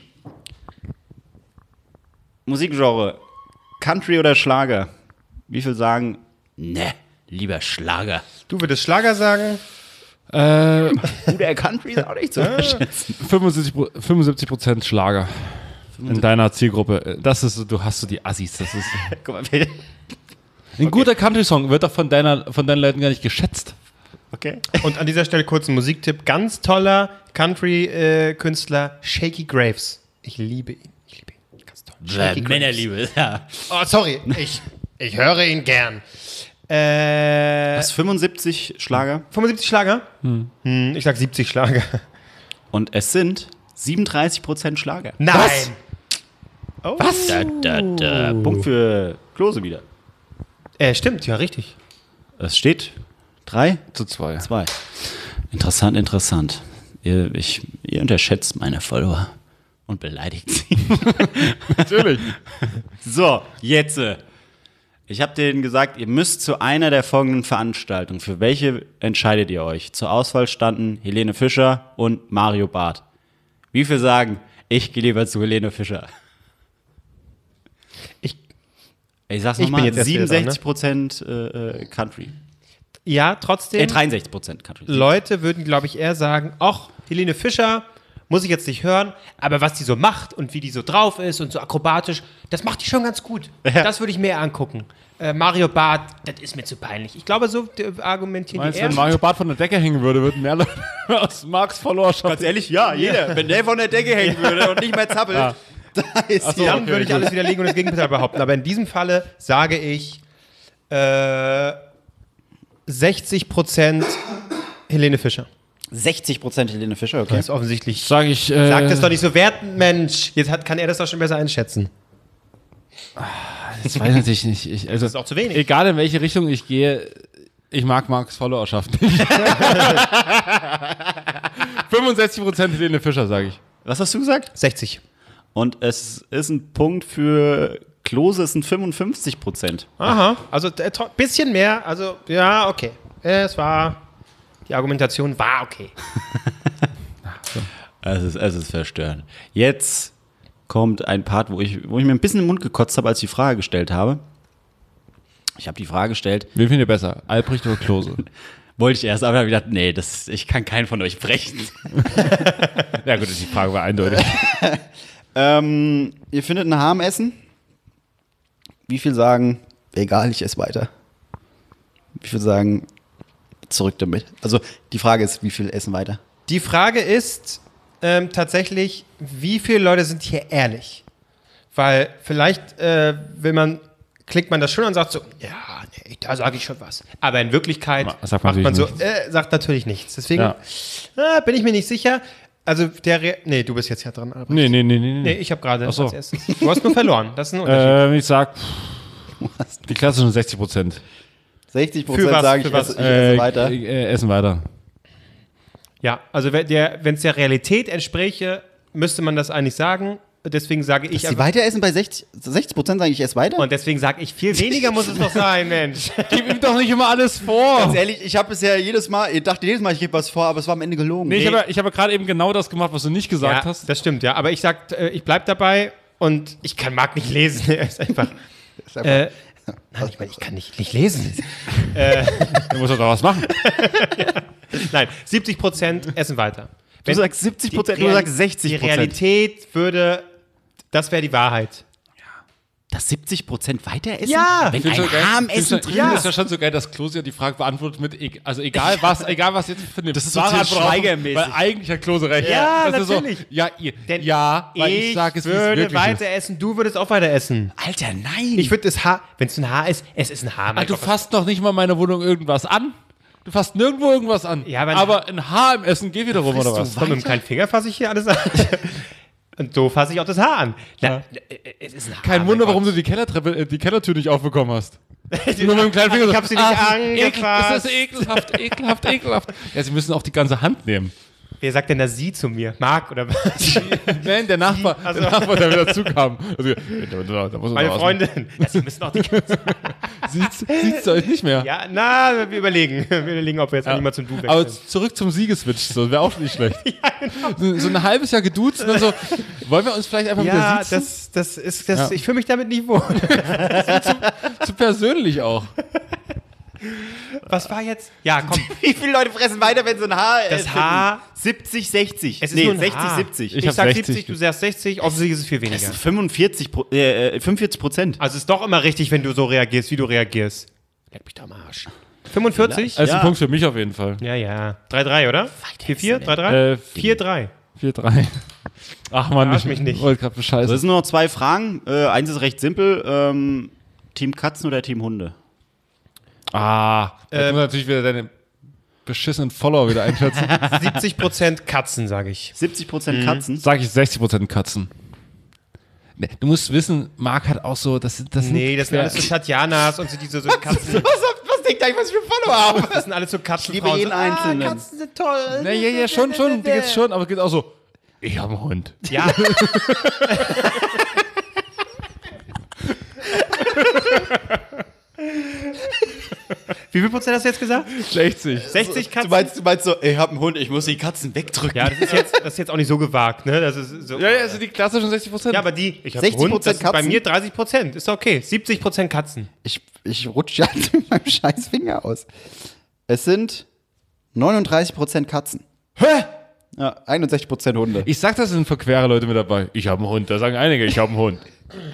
Musikgenre. Country oder Schlager? Wie viel sagen, ne, lieber Schlager? Du würdest Schlager sagen. Der Country ist auch nicht so unterschätzen. 75% Schlager. In deiner Zielgruppe. Das ist, du hast so die Assis. Das ist, Guck mal, wer- ein guter Country-Song wird doch von deinen Leuten gar nicht geschätzt. okay. Und an dieser Stelle kurz ein Musiktipp. Ganz toller Country-Künstler, Shaky Graves. Ich liebe ihn. Ganz toll. Shaky Graves. Männerliebe, ja. Oh, sorry. Ich höre ihn gern. Was, 75 Schlager? 75 Schlager? Ich sag 70 Schlager. Und es sind 37% Schlager. Nein. Was? Punkt für Klose wieder. Stimmt, ja, richtig. Es steht 3 Zu 2. 2. Interessant. Ihr unterschätzt meine Follower und beleidigt sie. Natürlich. So, jetzt. Ich habe denen gesagt, ihr müsst zu einer der folgenden Veranstaltungen. Für welche entscheidet ihr euch? Zur Auswahl standen Helene Fischer und Mario Barth. Wie viel sagen, ich gehe lieber zu Helene Fischer? Ich sag's Ich bin nochmal, jetzt erst wieder dran, 67% Country. Ja, trotzdem. 63% Country. Leute würden, glaube ich, eher sagen, ach, Helene Fischer muss ich jetzt nicht hören, aber was die so macht und wie die so drauf ist und so akrobatisch, das macht die schon ganz gut. Ja. Das würde ich mir angucken. Mario Barth, das ist mir zu peinlich. Ich glaube, so argumentieren Meinst die du, eher. wenn Mario Barth von der Decke hängen würde, würden mehr Leute aus Marks Followerschaft. Ganz ehrlich, ja, jeder. Wenn der von der Decke hängen würde und nicht mehr zappelt, Ja. da ist Ach so, Dann okay, würde ich gut. alles widerlegen und das Gegenteil behaupten. Aber in diesem Falle sage ich 60% Helene Fischer. 60% Helene Fischer, okay. Das ist offensichtlich. Sag ich. Sag das doch nicht so wertend, Mensch. Jetzt kann er das doch schon besser einschätzen. Das weiß ich natürlich nicht. Also, Das ist auch zu wenig. egal in welche Richtung ich gehe, ich mag Marks Followerschaft nicht. 65% Helene Fischer, sage ich. Was hast du gesagt? 60. Und es ist ein Punkt für Klose, es sind 55%. Aha. Also bisschen mehr. Also, ja, okay. Die Argumentation war okay. Es ist verstörend. Jetzt kommt ein Part, wo ich mir ein bisschen den Mund gekotzt habe, als ich die Frage gestellt habe. Ich habe die Frage gestellt, Wen findet ihr besser? Albrecht oder Klose? wollte ich erst, aber habe gedacht, nee, ich kann keinen von euch brechen. Ja gut, die Frage war eindeutig. Ihr findet ein Haar im Essen? Wie viel sagen, egal, ich esse weiter? Wie viel sagen, zurück damit? Also die Frage ist, wie viel essen weiter? Die Frage ist tatsächlich, wie viele Leute sind hier ehrlich? Weil vielleicht klickt man das schon und sagt so, ja, nee, da sage ich schon was. Aber in Wirklichkeit Sagt man macht man so, natürlich sagt natürlich nichts. Deswegen Ja. bin ich mir nicht sicher. Also nee, du bist jetzt ja dran. Albrecht. Nee. Nee, ich habe gerade Ach so. als erstes. Du hast nur verloren. Das ist ein Unterschied. Ich sag die klassischen 60%. 60% Für was? sagen, Für ich was? esse weiter. Essen weiter. Ja, also wenn es der Realität entspräche, müsste man das eigentlich sagen. Deswegen sage ich Dass sie weiter essen bei 60% sagen, ich esse weiter? und deswegen sage ich, viel weniger muss es doch sein, Mensch. Gib ihm doch nicht immer alles vor. Ganz ehrlich, ich habe bisher ich dachte jedes Mal, ich gebe was vor, aber es war am Ende gelogen. Nee, ich habe gerade eben genau das gemacht, was du nicht gesagt Ja, hast. das stimmt, ja. Aber ich sag, ich bleib dabei und ich mag nicht lesen. Er ist einfach. Nein, ich meine, ich kann nicht lesen. Du musst doch was machen. Nein, 70% essen weiter. Du sagst 70%, du sagst 60%. Die Realität das wäre die Wahrheit. Dass 70% weiter essen? Ja! Wenn Findest ein du geil? Haar im Essen Findest du- drin ist ist. ja schon so geil, dass Klose ja die Frage beantwortet mit, also egal was jetzt für eine Das ist so wahre Til Antwort rauskommt, Schweiger-mäßig. weil eigentlich hat Klose recht. Ja, Das ist natürlich. So, Denn weil ich sage es, wie es würde wirklich weiter ist. essen, du würdest auch weiter essen. Alter, nein! Ich würde das Haar, wenn es ein Haar ist, es ist ein Haar. mein Du Gott, fasst noch nicht mal meine Wohnung irgendwas an. Du fasst nirgendwo irgendwas an. Ja, aber aber ein Haar im Essen geht wieder rum, oder was? Komm, mit dem kleinen Finger fasse ich hier alles an. Und so fasse ich auch das Haar an. Na, es ist ein Haar. Kein mein Wunder, Gott. warum du die Kellertür nicht aufbekommen hast. Nur mit dem kleinen Finger so, Ich hab sie nicht angefasst. Das ist ekelhaft. Ja, sie müssen auch die ganze Hand nehmen. Wer sagt denn da sie zu mir? Marc oder was? Nein, der Nachbar, der wieder zukam. Also, da muss Meine Freundin. Ja, sie müssen auch die ganze Sieht's du euch nicht mehr. Ja, na, wir überlegen. Wir überlegen, ob wir jetzt eigentlich mal zum Du wechseln. Aber zurück zum Siegeswitch, so wäre auch nicht schlecht. So ein halbes Jahr geduzt und dann so, wollen wir uns vielleicht einfach wieder Ja, siezen? das ist, Ja. ich fühle mich damit nicht wohl. Zu persönlich auch. Was war jetzt? Ja, komm. Wie viele Leute fressen weiter, wenn so ein Haar Das Haar- 70, 60. Es ist nur ein 60, Haar. 70. Ich Ich hab sag 60. 70, du sagst 60, offensichtlich ist es viel weniger. Das ist 45%. Also es ist doch immer richtig, wenn du so reagierst, wie du reagierst. Leck mich da am Arsch. 45? Also Ja. ein Punkt für mich auf jeden Fall. Ja, ja. 3-3, oder? 4-4? 3-3? 4-3. 4-3. Ach man, Verarsch mich nicht. wollte gerade Also bescheißen. es sind nur noch 2 Fragen. Eins ist recht simpel. Team Katzen oder Team Hunde? Jetzt muss natürlich wieder deine beschissenen Follower wieder einschätzen. 70% Katzen, sage ich. 70% Katzen. Sag ich 60% Katzen. Nee, du musst wissen, Marc hat auch so, das sind Nee, das sind alles so Tatjanas und so diese so Katzen. Was denkt eigentlich, was ich für Follower habe. Das sind alles so Katzen. Ich liebe jeden Einzelnen. Katzen sind toll. Na, ja, schon. Die geht's schon, aber es geht auch so. Ich habe einen Hund. Ja. Wie viel Prozent hast du jetzt gesagt? 60. 60 Katzen? Du meinst so, ich habe einen Hund, ich muss die Katzen wegdrücken. Ja, das ist jetzt auch nicht so gewagt, ne? Das ist so. Ja, also die klassischen 60%. Ja, aber ich habe 60% Hund, das ist bei Katzen? mir 30%. Ist okay. 70% Katzen. Ich rutsche ja mit meinem scheiß Finger aus. Es sind 39% Katzen. Hä? Ja, 61% Hunde. Ich sag, das sind verquere Leute mit dabei. Ich habe einen Hund. Da sagen einige, ich habe einen Hund.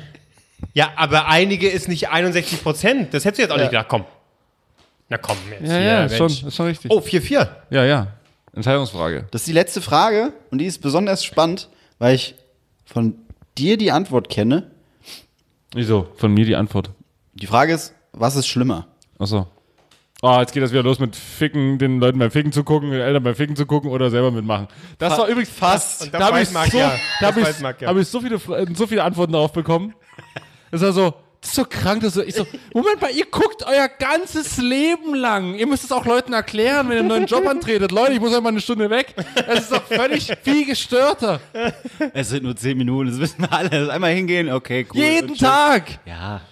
Ja, aber einige ist nicht 61%. Das hättest du jetzt auch nicht gedacht. Komm. Na komm, jetzt hier, ist Mensch. schon richtig. Oh, 4-4. Ja. Entscheidungsfrage. Das ist die letzte Frage und die ist besonders spannend, weil ich von dir die Antwort kenne. Wieso? Von mir die Antwort. Die Frage ist, was ist schlimmer? Achso. Oh, jetzt geht das wieder los mit Ficken, den Leuten beim Ficken zu gucken, den Eltern beim Ficken zu gucken oder selber mitmachen. Das war übrigens fast. Und das weiß Marc, ja. Das weiß Marc, ja. Hab ich so viele Antworten darauf bekommen. Das war so, das ist so krank. Ich so, Moment mal, ihr guckt euer ganzes Leben lang. Ihr müsst es auch Leuten erklären, wenn ihr einen neuen Job antretet. Leute, ich muss einmal eine Stunde weg. Das ist doch völlig viel gestörter. Es sind nur 10 Minuten, das wissen wir alle. Einmal hingehen, okay, cool. Jeden Tag. Ja.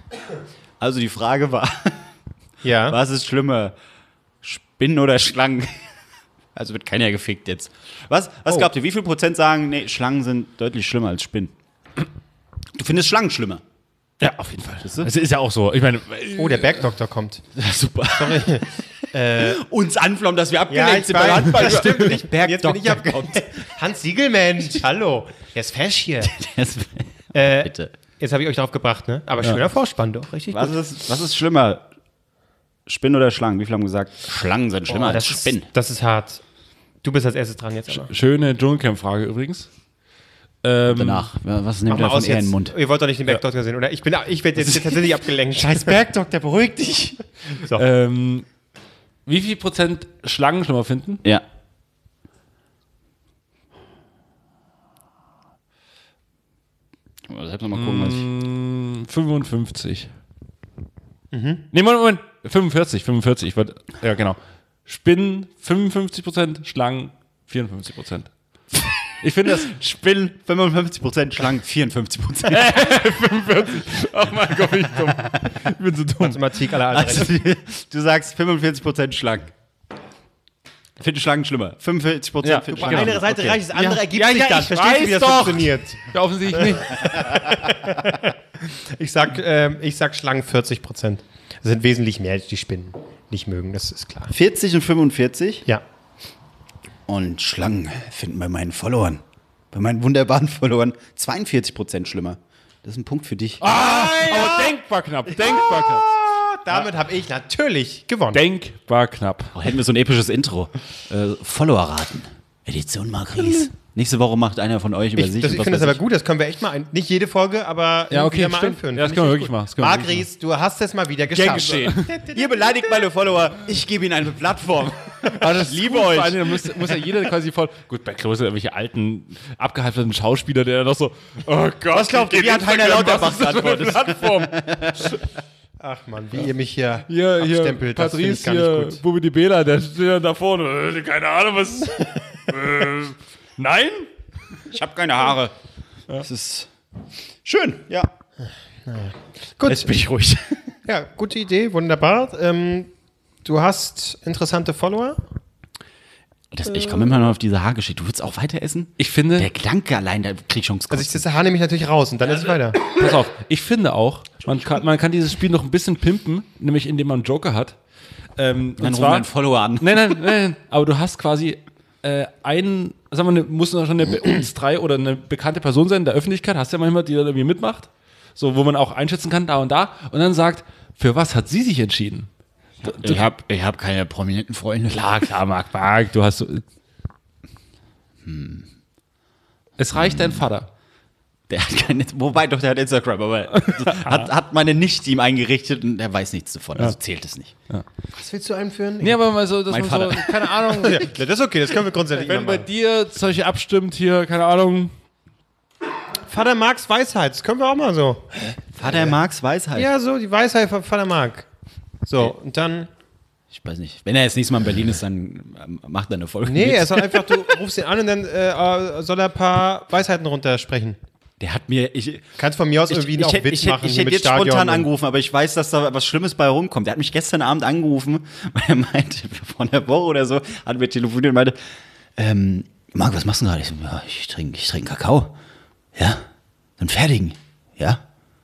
Also die Frage war, Ja. was ist schlimmer? Spinnen oder Schlangen? Also wird keiner gefickt jetzt. Was glaubt ihr, wie viel Prozent sagen, nee, Schlangen sind deutlich schlimmer als Spinnen? Du findest Schlangen schlimmer? Ja, auf jeden Fall. Das ist ja auch so. Ich meine, Oh, der Bergdoktor kommt. Ja, super. Sorry. Uns anflommen, dass wir abgelenkt Ja, ich sind beim weiß. Handball. Das stimmt. Nicht Jetzt bin ich Bergdoktor abgelenkt. Hans Siegelmensch, hallo. Der ist fesch hier. Bitte. Jetzt habe ich euch darauf gebracht, ne? Aber schöner Vorspann doch, richtig gut. Was ist schlimmer? Spinnen oder Schlangen? Wie viele haben gesagt, Schlangen sind schlimmer als Spinnen? Das ist hart. Du bist als erstes dran jetzt aber. schöne Dschungelcamp-Frage übrigens. Danach, was nimmt er von eher in den Mund? Ihr wollt doch nicht den Bergdoktor sehen, oder? Ich werde jetzt tatsächlich abgelenkt. Scheiß Bergdoktor, beruhig dich. So. Wie viel Prozent Schlangen schlimmer finden? Ja. Selbst noch mal gucken, was ich... 55. Nee, Moment. 45. Ja, genau. Spinnen 55%, Schlangen 54%. Ich finde das... Spinnen 55%, Schlangen 54%. Oh mein Gott, bin ich dumm. Ich bin so dumm. Mathematik aller anderen. Also, du sagst 45% Schlangen. Finde Schlangen schlimmer. 45% Ja, finde Bei Schlangen. einer Seite Okay. reicht, das andere ergibt Ja, sich ja, dann. ich Verstehst du, wie weiß das doch. funktioniert? Ja, offensichtlich nicht. Ich sag Schlangen 40%. Das sind wesentlich mehr, die Spinnen nicht mögen, das ist klar. 40 und 45. Ja. Und Schlangen finden bei meinen Followern, bei meinen wunderbaren Followern, 42% schlimmer. Das ist ein Punkt für dich. Aber denkbar knapp. Damit habe ich natürlich gewonnen. Denkbar knapp. Oh, hätten wir so ein episches Intro. Follower-Raten. Edition Margries. Nächste Woche macht einer von euch über sich. Ich finde das aber gut, das können wir echt mal, nicht jede Folge, aber Ja, okay, wieder mal stimmt. einführen. Ja, das Finde können wir ich wirklich gut. machen. Das können wir wirklich Margries, du hast es mal wieder geschafft. Ihr beleidigt meine Follower, ich gebe ihnen eine Plattform. Aber das Liebe gut, euch. vor allem, da muss ja jeder quasi voll. Gut, bei Klo sind irgendwelche alten, abgehalfterten Schauspieler, der dann noch so, oh Gott, Was glaubt ihr, wie hat Heiner Lauterbach geantwortet? Plattform. Ach man, wie ihr mich hier Hier, abstempelt, das finde ich Patrice, gar hier, nicht gut. Bubi di Bela, der steht dann da vorne. Keine Ahnung, was. Nein? Ich habe keine Haare. Das ist schön, ja. Gut, Jetzt bin ich ruhig. ja, gute Idee, wunderbar. Du hast interessante Follower. Ich komme immer noch auf diese Haargeschichte. Du willst auch weiter essen? Ich finde, Der Gedanke allein, da krieg ich schon Also ich das Haar nehme ich natürlich raus und dann ist es weiter. pass auf, ich finde auch, man kann dieses Spiel noch ein bisschen pimpen, nämlich indem man einen Joker hat. Dann und rufen zwar, wir Follower an. Nein, aber du hast quasi sagen wir, muss schon uns drei oder eine bekannte Person sein in der Öffentlichkeit, hast ja manchmal, die dann irgendwie mitmacht, so, wo man auch einschätzen kann, da und dann sagt, für was hat sie sich entschieden? Ich hab keine prominenten Freunde. Klar, Marc, du hast so. Es reicht dein Vater. Der hat keine, wobei doch, der hat Instagram, aber hat meine Nichte ihm eingerichtet und er weiß nichts davon, also zählt es nicht. Was willst du einführen? Nee, aber mal so, dass Mein man Vater. so, keine Ahnung, Ja, das ist okay, das können wir grundsätzlich wenn immer bei machen. dir solche abstimmt hier, keine Ahnung. Vater Marks Weisheit, das können wir auch mal so. Vater Marx Weisheit. Ja, so, die Weisheit von Vater Mark. So, und dann. Ich weiß nicht. Wenn er jetzt nächstes Mal in Berlin ist, dann macht er eine Folge. Nee, mit. er soll einfach, du rufst ihn an und dann soll er ein paar Weisheiten runtersprechen. Der hat mir. Kannst von mir aus irgendwie noch Witz machen Ich hier hätte mit jetzt Stadion. spontan und- angerufen, aber ich weiß, dass da was Schlimmes bei rumkommt. Der hat mich gestern Abend angerufen, weil er meinte, vor einer Woche oder so, hat mir telefoniert und meinte, Marc, was machst du gerade? Ich so, ja, ich trinke Kakao. Ja? Einen fertigen. Ja?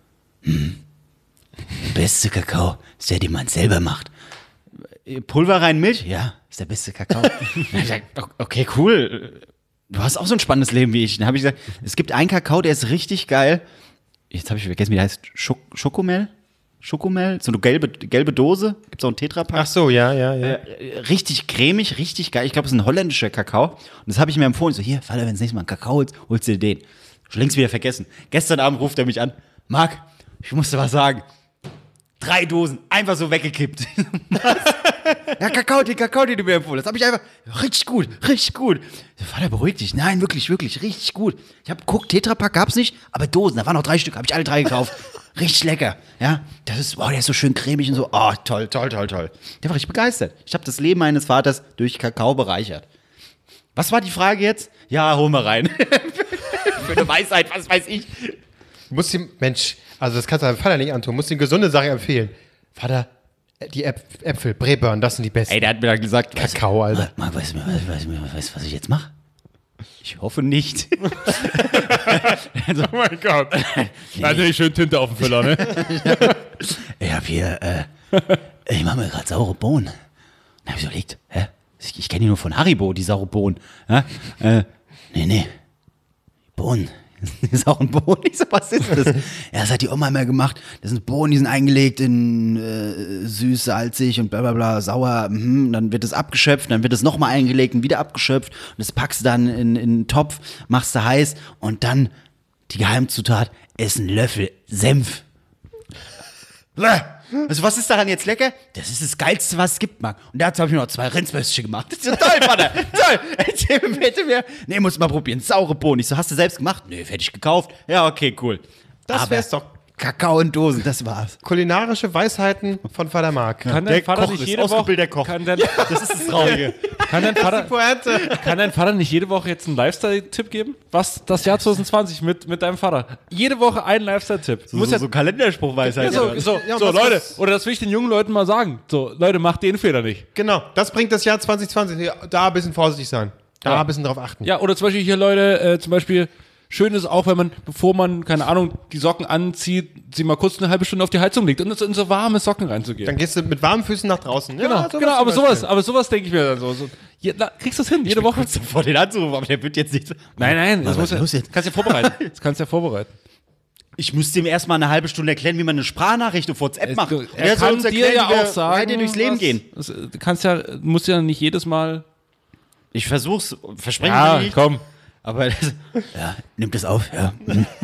Der beste Kakao ist der, den man selber macht. Pulver rein Milch? Ja, ist der beste Kakao. Ich sag, okay, cool. Du hast auch so ein spannendes Leben wie ich. Dann habe ich gesagt, es gibt einen Kakao, der ist richtig geil. Jetzt habe ich vergessen, wie der heißt. Schokomel? Schokomel? So eine gelbe Dose. Gibt es auch einen Tetrapack. Ach so, ja. Richtig cremig, richtig geil. Ich glaube, es ist ein holländischer Kakao. Und das habe ich mir empfohlen. So, hier, Vater, wenn du das nächste Mal einen Kakao holst du dir den. Schon längst wieder vergessen. Gestern Abend ruft er mich an. Marc, ich muss dir was sagen. 3 Dosen, einfach so weggekippt. Ja, den Kakao, den du mir empfohlen hast. Das habe ich einfach, richtig gut. So, Vater, beruhig dich. Nein, wirklich, richtig gut. Ich habe geguckt, Tetrapack gab's nicht, aber Dosen, da waren noch 3 Stück, habe ich alle 3 gekauft. Richtig lecker. Ja, der ist so schön cremig und so. Oh, toll. Der war richtig begeistert. Ich habe das Leben meines Vaters durch Kakao bereichert. Was war die Frage jetzt? Ja, hol mal rein. Für eine Weisheit, was weiß ich. Muss ihm, Mensch, also das kannst du deinem Vater nicht antun. Musst ihm gesunde Sache empfehlen. Vater, die Äpfel, Breburn, das sind die besten. Ey, der hat mir dann gesagt, Kakao, Alter. Marc, weißt du, was ich jetzt mache? Ich hoffe nicht. Oh mein Gott. Natürlich schön Tinte auf dem Füller, ne? Ich hab hier, ich mache mir gerade saure Bohnen. Dann hab ich überlegt, ich kenne die nur von Haribo, die saure Bohnen. Ja? Nee. Bohnen. Die sauren Bohnen. Ich so, was ist das? Ja, das hat die Oma immer gemacht. Das sind Bohnen, die sind eingelegt in süß, salzig und bla bla bla, sauer. Dann wird es abgeschöpft, dann wird es nochmal eingelegt und wieder abgeschöpft. Und das packst du dann in einen Topf, machst du heiß und dann die Geheimzutat ist ein Löffel Senf. Also was ist daran jetzt lecker? Das ist das Geilste, was es gibt, Marc. Und dazu habe ich mir noch 2 Rindswürstchen gemacht. Das ist so toll, Vater. Toll. Erzähl mir bitte mehr. Nee, muss mal probieren. Saure Bohnen. Ich so, hast du selbst gemacht? Nee, fertig gekauft. Ja, okay, cool. Das wär's doch. Kakao in Dosen, das war's. Kulinarische Weisheiten von Vater Marc. Kann dein Vater nicht jede Woche... Koch. Das ist das Traurige. Kann dein Vater nicht jede Woche jetzt einen Lifestyle-Tipp geben? Was das Jahr 2020 mit deinem Vater? Jede Woche einen Lifestyle-Tipp. So Kalenderspruchweisheit. So, Leute, oder das will ich den jungen Leuten mal sagen. So, Leute, macht den Fehler nicht. Genau, das bringt das Jahr 2020. Ja, da ein bisschen vorsichtig sein. Da ein bisschen drauf achten. Ja, oder zum Beispiel hier, Leute, schön ist auch, wenn man, bevor man, keine Ahnung, die Socken anzieht, sie mal kurz eine halbe Stunde auf die Heizung legt und in so warme Socken reinzugehen. Dann gehst du mit warmen Füßen nach draußen. Genau, aber sowas denke ich mir dann so. Kriegst du das hin, jede Woche? Vor den anzurufen, aber der wird jetzt nicht. Nein, das was los jetzt? kannst du ja vorbereiten. Das kannst du ja vorbereiten. Ich müsste ihm erstmal eine halbe Stunde erklären, wie man eine Sprachnachricht auf WhatsApp macht. Und Er soll kann uns dir erklären, ja wie wir auch sagen, weiter durchs Leben gehen. Du musst ja nicht jedes Mal... Ich versuch's, verspreche Ja, ich nicht. komm. Aber nimmt das auf, ja.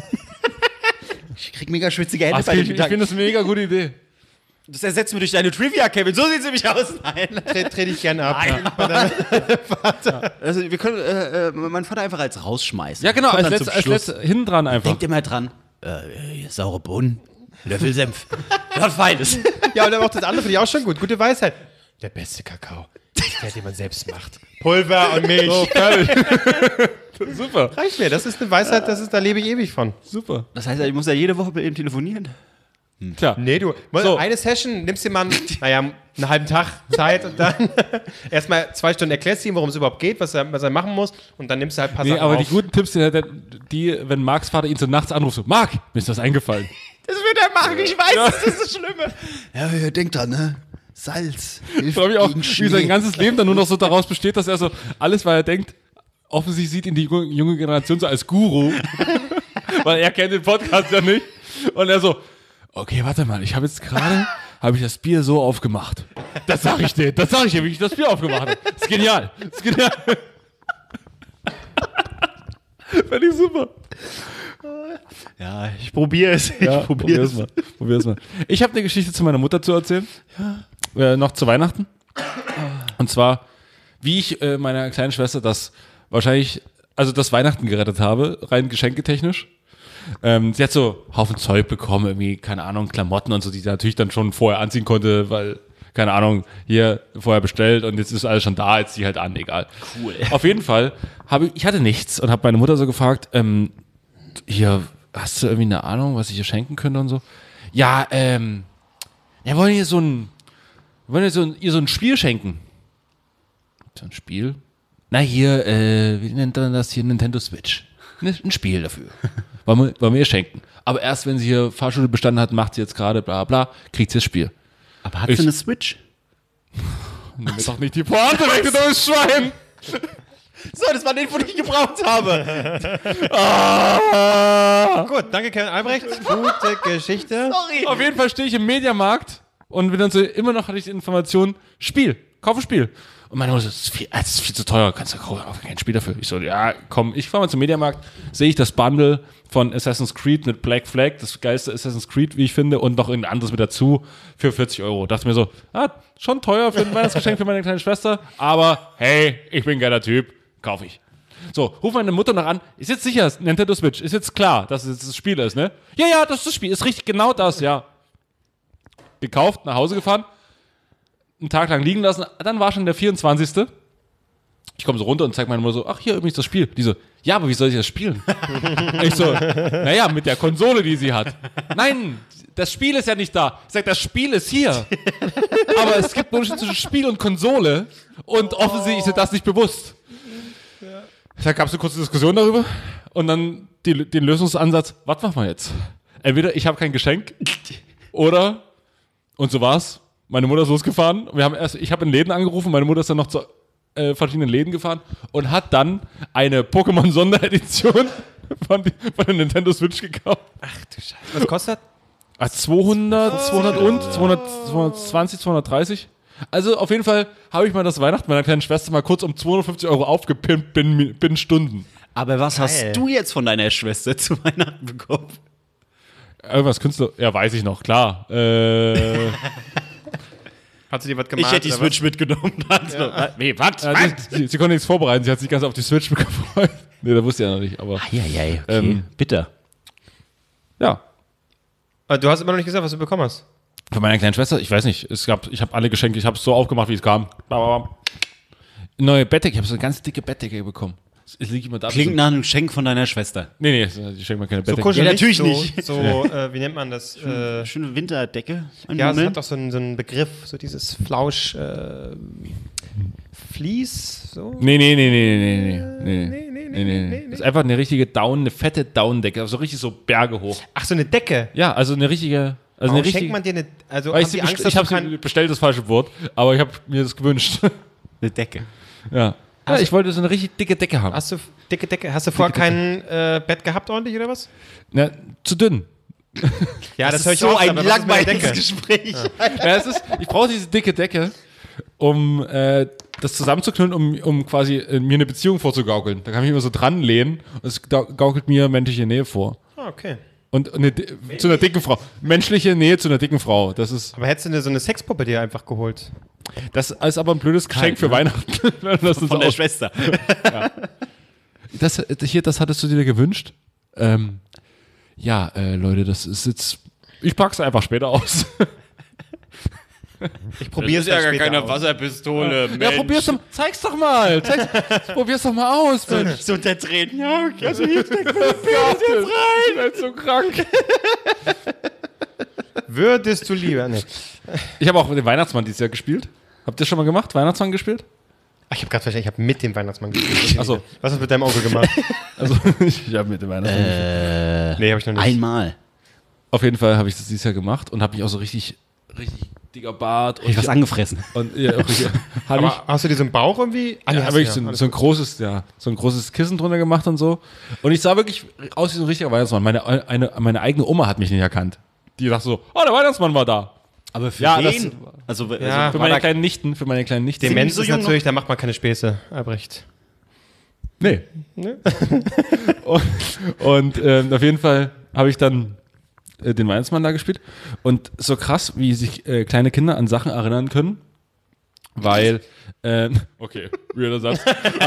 Ich krieg mega schwitzige Hände bei Ich dem finde Gedanken. das eine mega gute Idee. Das ersetzt mir durch deine Trivia, Kevin. So sieht sie mich aus. Nein. Dreh dich gerne ab. Also wir können meinen Vater einfach als rausschmeißen. Ja, genau, Kommt als dann zum Schluss. letztes hinten dran einfach. Denkt immer dran. Hier, saure Bohnen, Löffel Senf. Was Feines. Ja, und dann auch das andere finde ich auch schon gut. Gute Weisheit. Der beste Kakao. Der, den man selbst macht. Pulver und Milch. So, fertig. Super, Reicht mir. Das ist eine Weisheit, da lebe ich ewig von. super. Das heißt, ich muss ja jede Woche mit ihm telefonieren. Tja, Nee, du. So. Eine Session, nimmst dir mal, einen halben Tag Zeit und dann erstmal 2 Stunden erklärst du ihm, worum es überhaupt geht, was er machen muss und dann nimmst du halt ein paar nee, Sachen aber auf. die guten Tipps, wenn Marks Vater ihn so nachts anruft, so, Marc, mir ist was eingefallen. Das wird er machen, ich weiß, das ist das Schlimme. Ja, denkt dran, ne? Salz. Ich freue mich auch, wie sein ganzes Leben dann nur noch so daraus besteht, dass er so alles, weil er denkt, offensichtlich sieht ihn die junge Generation so als Guru, weil er kennt den Podcast ja nicht. Und er so, okay, warte mal, ich habe das Bier so aufgemacht. Das sag ich dir, wie ich das Bier aufgemacht habe. Das ist genial. Fände ich super. Ja, ich probiere es. Probier's mal. Ich habe eine Geschichte zu meiner Mutter zu erzählen. Noch zu Weihnachten. Und zwar, wie ich meiner kleinen Schwester das Weihnachten gerettet habe, rein geschenketechnisch. Sie hat so Haufen Zeug bekommen, irgendwie, keine Ahnung, Klamotten und so, die sie natürlich dann schon vorher anziehen konnte, weil keine Ahnung, hier vorher bestellt und jetzt ist alles schon da, jetzt zieh halt an, egal. Cool. Auf jeden Fall ich hatte nichts und habe meine Mutter so gefragt, hier, hast du irgendwie eine Ahnung, was ich hier schenken könnte und so? Ja, wir wollen hier so ein Spiel schenken. So ein Spiel? Na hier, wie nennt man das hier? Nintendo Switch. Ein Spiel dafür. Wollen wir ihr schenken. Aber erst, wenn sie hier Fahrschule bestanden hat, macht sie jetzt gerade bla bla, kriegt sie das Spiel. Aber hat sie eine Switch? Nimm mir doch nicht die Pointe weg, du dummes Schwein! So, das war den, den ich gebraucht habe. Gut, danke Kevin Albrecht. Gute Geschichte. Sorry. Auf jeden Fall stehe ich im Mediamarkt und bin dann so, immer noch hatte ich die Information, kauf ein Spiel. Und meine Mutter, das ist viel zu teuer, kannst du kein Spiel dafür. Ich so, ja, komm, ich fahre mal zum Mediamarkt, sehe ich das Bundle von Assassin's Creed mit Black Flag, das geilste Assassin's Creed, wie ich finde, und noch irgendein anderes mit dazu für 40 Euro. Dachte mir so, schon teuer für ein Weihnachtsgeschenk für meine kleine Schwester, aber hey, ich bin ein geiler Typ, kaufe ich. So, ruf meine Mutter noch an, ist jetzt sicher, Nintendo Switch, ist jetzt klar, dass es das Spiel ist, ne? Ja, das ist das Spiel, ist richtig, genau das, ja. Gekauft, nach Hause gefahren, einen Tag lang liegen lassen, dann war schon der 24. Ich komme so runter und zeige meiner Mutter so, ach, hier übrigens das Spiel. Die so, ja, aber wie soll ich das spielen? Ich so, naja, mit der Konsole, die sie hat. Nein, das Spiel ist ja nicht da. Ich sage, das Spiel ist hier. Aber es gibt einen Unterschied zwischen Spiel und Konsole und offensichtlich ist ihr das nicht bewusst. Da gab es eine kurze Diskussion darüber und dann den Lösungsansatz, was machen wir jetzt? Entweder ich habe kein Geschenk oder, und so war's, meine Mutter ist losgefahren. Ich habe in Läden angerufen, meine Mutter ist dann noch zu verschiedenen Läden gefahren und hat dann eine Pokémon-Sonderedition von der Nintendo Switch gekauft. Ach du Scheiße. Was kostet? 220, 230. Also auf jeden Fall habe ich mal das Weihnachten meiner kleinen Schwester mal kurz um 250 Euro aufgepimpt binnen Stunden. Aber was Geil. hast du jetzt von deiner Schwester zu Weihnachten bekommen? Irgendwas Künstler, ja, weiß ich noch, klar. Hat sie dir was gemacht? Ich hätte die oder Switch mitgenommen. Nee, was? Sie konnte nichts vorbereiten, sie hat sich ganz auf die Switch gefreut. Nee, da wusste ich ja noch nicht, aber Eieiei, okay. Bitter. ja. was? Du hast immer noch nicht gesagt, was du bekommen hast. Von meiner kleinen Schwester, ich weiß nicht, ich habe alle Geschenke, ich habe es so aufgemacht, wie es kam. Neue Bettdecke, ich habe so eine ganz dicke Bettdecke bekommen. Es liegt immer da. Klingt nach einem Geschenk von deiner Schwester. Nee, ich schenke mal keine Bettdecke. kuschelig, Ja, natürlich so, nicht. So, wie nennt man das? Schöne Winterdecke. Ja, es hat doch so einen Begriff, so dieses Flausch, Vlies, so. Nee. Das ist einfach eine richtige eine fette Daunendecke, also richtig so Berge hoch. Ach, so eine Decke. Ja, also eine richtige. Also Warum eine schenkt man dir eine, also Weil haben die Angst, dass ich du habe kein, bestellt, das falsche Wort, aber ich habe mir das gewünscht. Eine Decke. Ja. Also- Ich wollte so eine richtig dicke Decke haben. hast du dicke Decke, hast du vorher kein Bett gehabt ordentlich oder was? Na, zu dünn. Ja, das höre ich so auch, ein aber was ist mit der langweiliges Decke? Gespräch. Ja, ich brauche diese dicke Decke, um das zusammenzuknüllen, um quasi mir eine Beziehung vorzugaukeln. Da kann ich immer so dran lehnen und es gaukelt mir menschliche Nähe vor. Ah, okay. Und zu einer dicken Frau. Menschliche Nähe zu einer dicken Frau. Das ist Aber hättest du so eine Sexpuppe dir einfach geholt? Das ist aber ein blödes Geschenk für Weihnachten. Das ist Von der Schwester. das hattest du dir gewünscht? Leute, das ist jetzt. Ich pack's einfach später aus. Ich probiere es ja gar keine Wasserpistole. Ja, probier's doch. Zeig's doch mal. Probier's doch mal aus. Mensch. So unter Tränen. Ja, okay. Also hier ist der Ich bin so krank. Würdest du lieber? Nee. Ich habe auch den Weihnachtsmann dieses Jahr gespielt. Habt ihr schon mal gemacht? Weihnachtsmann gespielt? Ach, ich habe gerade verstanden, ich habe mit dem Weihnachtsmann gespielt. Achso. Was hast du mit deinem Onkel gemacht? Also, ich habe mit dem Weihnachtsmann gespielt. Nee, habe ich noch nicht. Einmal. Auf jeden Fall habe ich das dieses Jahr gemacht und habe mich auch so richtig dicker Bart. Ich was angefressen. Und ja, auch richtig, Aber hast du dir so einen Bauch irgendwie? Ah, nee, ja, hast wirklich du ja. so ein großes Kissen drunter gemacht und so. Und ich sah wirklich aus wie so ein richtiger Weihnachtsmann. Meine eigene Oma hat mich nicht erkannt. Die dachte so, oh, der Weihnachtsmann war da. Aber für Ja, wen? Also Ja. Für meine kleinen Nichten. Demenz so ist jung natürlich, da macht man keine Späße, Albrecht. Nee. und auf jeden Fall habe ich dann den Weihnachtsmann da gespielt. Und so krass, wie sich kleine Kinder an Sachen erinnern können, weil, okay, weirder Satz.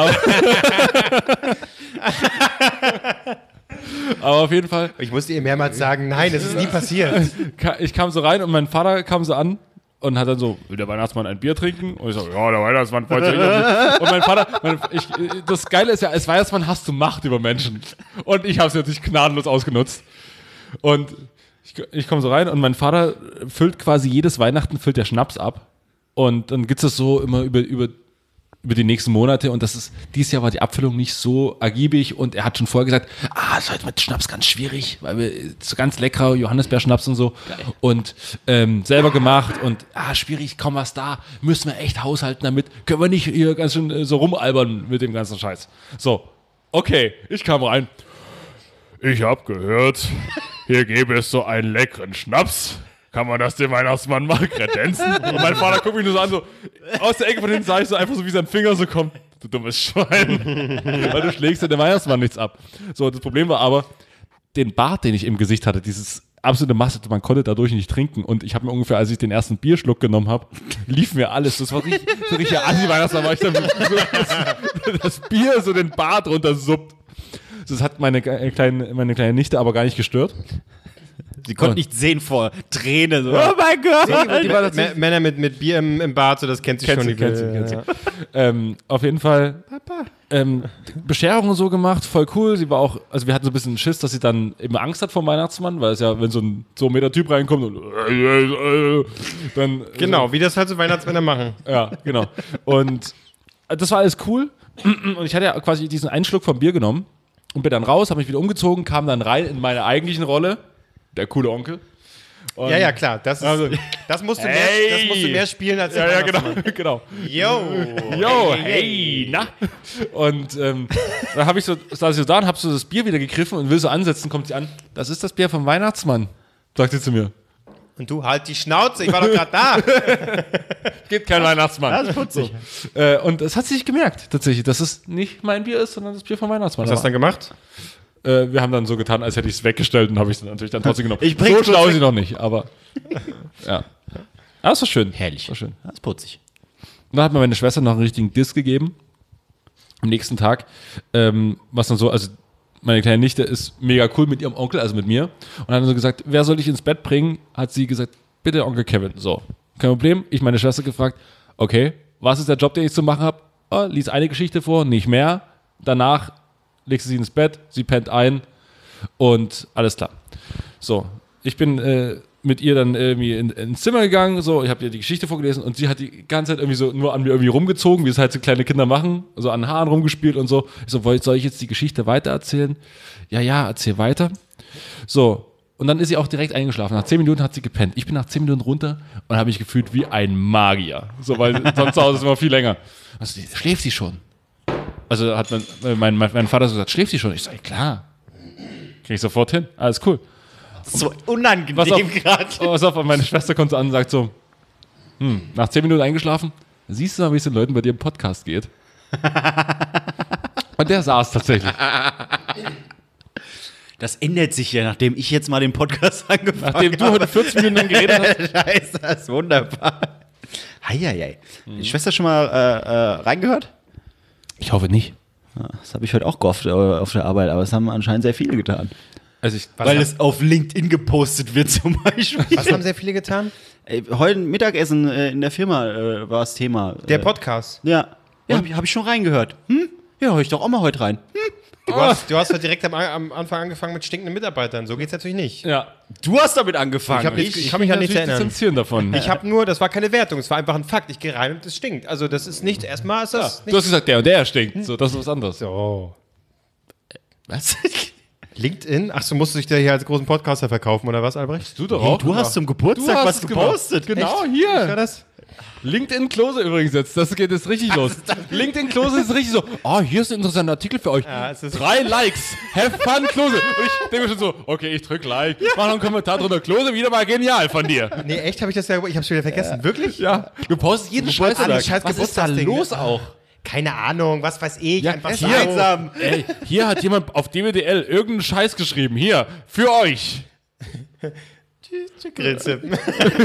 Aber auf jeden Fall, Ich musste ihr mehrmals sagen, nein, das ist nie passiert. ich kam so rein und mein Vater kam so an und hat dann so, will der Weihnachtsmann ein Bier trinken? Und ich so, ja, der Weihnachtsmann freut sich. Und mein Vater, das Geile ist ja, als Weihnachtsmann hast du Macht über Menschen. Und ich habe es natürlich gnadenlos ausgenutzt. Und ich komme so rein und mein Vater füllt quasi jedes Weihnachten, füllt der Schnaps ab. Und dann gibt es das so immer über die nächsten Monate und dieses Jahr war die Abfüllung nicht so ergiebig und er hat schon vorher gesagt, ist heute mit Schnaps ganz schwierig, weil wir so ganz leckerer Johannisbeerschnaps und so. Geil. Und selber gemacht und schwierig, kaum was da, müssen wir echt haushalten damit, können wir nicht hier ganz schön so rumalbern mit dem ganzen Scheiß. So, okay, ich kam rein. Ich hab gehört, hier gäbe es so einen leckeren Schnaps. Kann man das dem Weihnachtsmann mal kredenzen? Und mein Vater guckt mich nur so an, so aus der Ecke von hinten sah ich so einfach so, wie sein Finger so kommt. Du dummes Schwein. Weil du schlägst ja dem Weihnachtsmann nichts ab. So, das Problem war aber, den Bart, den ich im Gesicht hatte, dieses absolute Masse, man konnte dadurch nicht trinken. Und ich habe mir ungefähr, als ich den ersten Bierschluck genommen habe, lief mir alles. Das war so richtig Anti-Weihnachtsmann, weil ich dann so das Bier so den Bart runtersuppt. Das hat meine kleine Nichte aber gar nicht gestört. Sie konnte nicht sehen vor Tränen. So. Oh mein Gott! Männer mit Bier im Bad, so das kennt sie schon. Kennt sie. Auf jeden Fall Bescherung und so gemacht, voll cool. Sie war auch, also wir hatten so ein bisschen Schiss, dass sie dann immer Angst hat vor dem Weihnachtsmann, weil es ja, wenn so ein 2 Meter Typ reinkommt und dann... Genau, wie das halt so Weihnachtsmänner machen. Ja, genau. Und das war alles cool. Und ich hatte ja quasi diesen einen Schluck vom Bier genommen und bin dann raus, habe mich wieder umgezogen, kam dann rein in meine eigentlichen Rolle. Der coole Onkel. Und ja, klar. Das musst du mehr spielen als der Weihnachtsmann. Genau. Yo, hey, na? Und dann saß ich so da und hab so das Bier wieder gegriffen und will so ansetzen, kommt sie an. Das ist das Bier vom Weihnachtsmann, sagt sie zu mir. Und du, halt die Schnauze, ich war doch gerade da. Gibt kein Weihnachtsmann. Das ist putzig. Und das hat sie sich gemerkt, tatsächlich, dass es nicht mein Bier ist, sondern das Bier vom Weihnachtsmann. Was hast du dann gemacht? Wir haben dann so getan, als hätte ich es weggestellt und habe ich es natürlich dann trotzdem genommen. So schlau ist sie noch nicht, aber ja. Aber das war schön. Herrlich. War schön. Das ist putzig. Und dann hat mir meine Schwester noch einen richtigen Diss gegeben. Am nächsten Tag. Was dann so, also meine kleine Nichte ist mega cool mit ihrem Onkel, also mit mir. Und hat dann so gesagt, wer soll ich ins Bett bringen? Hat sie gesagt, bitte Onkel Kevin. So, kein Problem. Ich meine Schwester gefragt, okay, was ist der Job, den ich zu machen habe? Oh, lies eine Geschichte vor, nicht mehr. Danach legst du sie ins Bett, sie pennt ein und alles klar. So, ich bin mit ihr dann irgendwie ins Zimmer gegangen, so, ich habe ihr die Geschichte vorgelesen und sie hat die ganze Zeit irgendwie so nur an mir irgendwie rumgezogen, wie es halt so kleine Kinder machen, so an den Haaren rumgespielt und so. Ich so, soll ich jetzt die Geschichte weitererzählen? Ja, erzähl weiter. So, und dann ist sie auch direkt eingeschlafen. Nach 10 Minuten hat sie gepennt. Ich bin nach 10 Minuten runter und habe mich gefühlt wie ein Magier. So, weil sonst zu Hause ist immer viel länger. Also, schläft sie schon? Also hat mein Vater so gesagt, schläft sie schon? Ich sage, klar. Krieg ich sofort hin. Alles cool. So unangenehm gerade. Pass auf, meine Schwester kommt so an und sagt so, nach 10 Minuten eingeschlafen, siehst du mal, wie es den Leuten bei dir im Podcast geht? Und der saß tatsächlich. Das ändert sich ja, nachdem ich jetzt mal den Podcast angefangen habe. Nachdem du heute 40 Minuten geredet hast. Scheiße, das ist wunderbar. Heieiei. Die Schwester schon mal reingehört? Ich hoffe nicht. Ja, das habe ich heute auch gehofft auf der Arbeit, aber es haben anscheinend sehr viele getan. Also Weil es auf LinkedIn gepostet wird zum Beispiel. Was haben sehr viele getan? Heute Mittagessen in der Firma war das Thema. Der Podcast. Ja. Hab ich schon reingehört. Ja, höre ich doch auch mal heute rein. Du hast ja direkt am Anfang angefangen mit stinkenden Mitarbeitern. So geht's natürlich nicht. Ja. Du hast damit angefangen. Ich kann mich ja nicht erinnern. Distanzieren davon. Ich habe nur, das war keine Wertung, es war einfach ein Fakt. Ich gehe rein und es stinkt. Also das ist nicht, erstmal ist das nicht. Du hast gesagt, der und der stinkt. So, das ist was anderes. So. Was? LinkedIn? Ach so, musst du dich da hier als großen Podcaster verkaufen, oder was, Albrecht? Du doch Hey, auch. du hast zum Geburtstag was gepostet. Genau, Echt? hier. Was war das? LinkedIn Klose übrigens jetzt. Das geht jetzt richtig los. LinkedIn Klose ist richtig so, hier ist ein interessanter Artikel für euch. Ja, es ist 3 Likes. Have fun, Klose. Und ich denke mir schon so, okay, ich drück Like. Mach noch einen Kommentar drunter. Klose, wieder mal genial von dir. Nee, echt? Ich hab's schon wieder vergessen. Wirklich? Ja. Du postest jeden Scheiß. alles scheiß Was ist da Geburtstagsding, los ne? auch? Keine Ahnung, was weiß ich. Ja, einfach hier, so. Einsam. Ey, hier hat jemand auf DWDL irgendeinen Scheiß geschrieben. Hier, für euch. Grillzippen.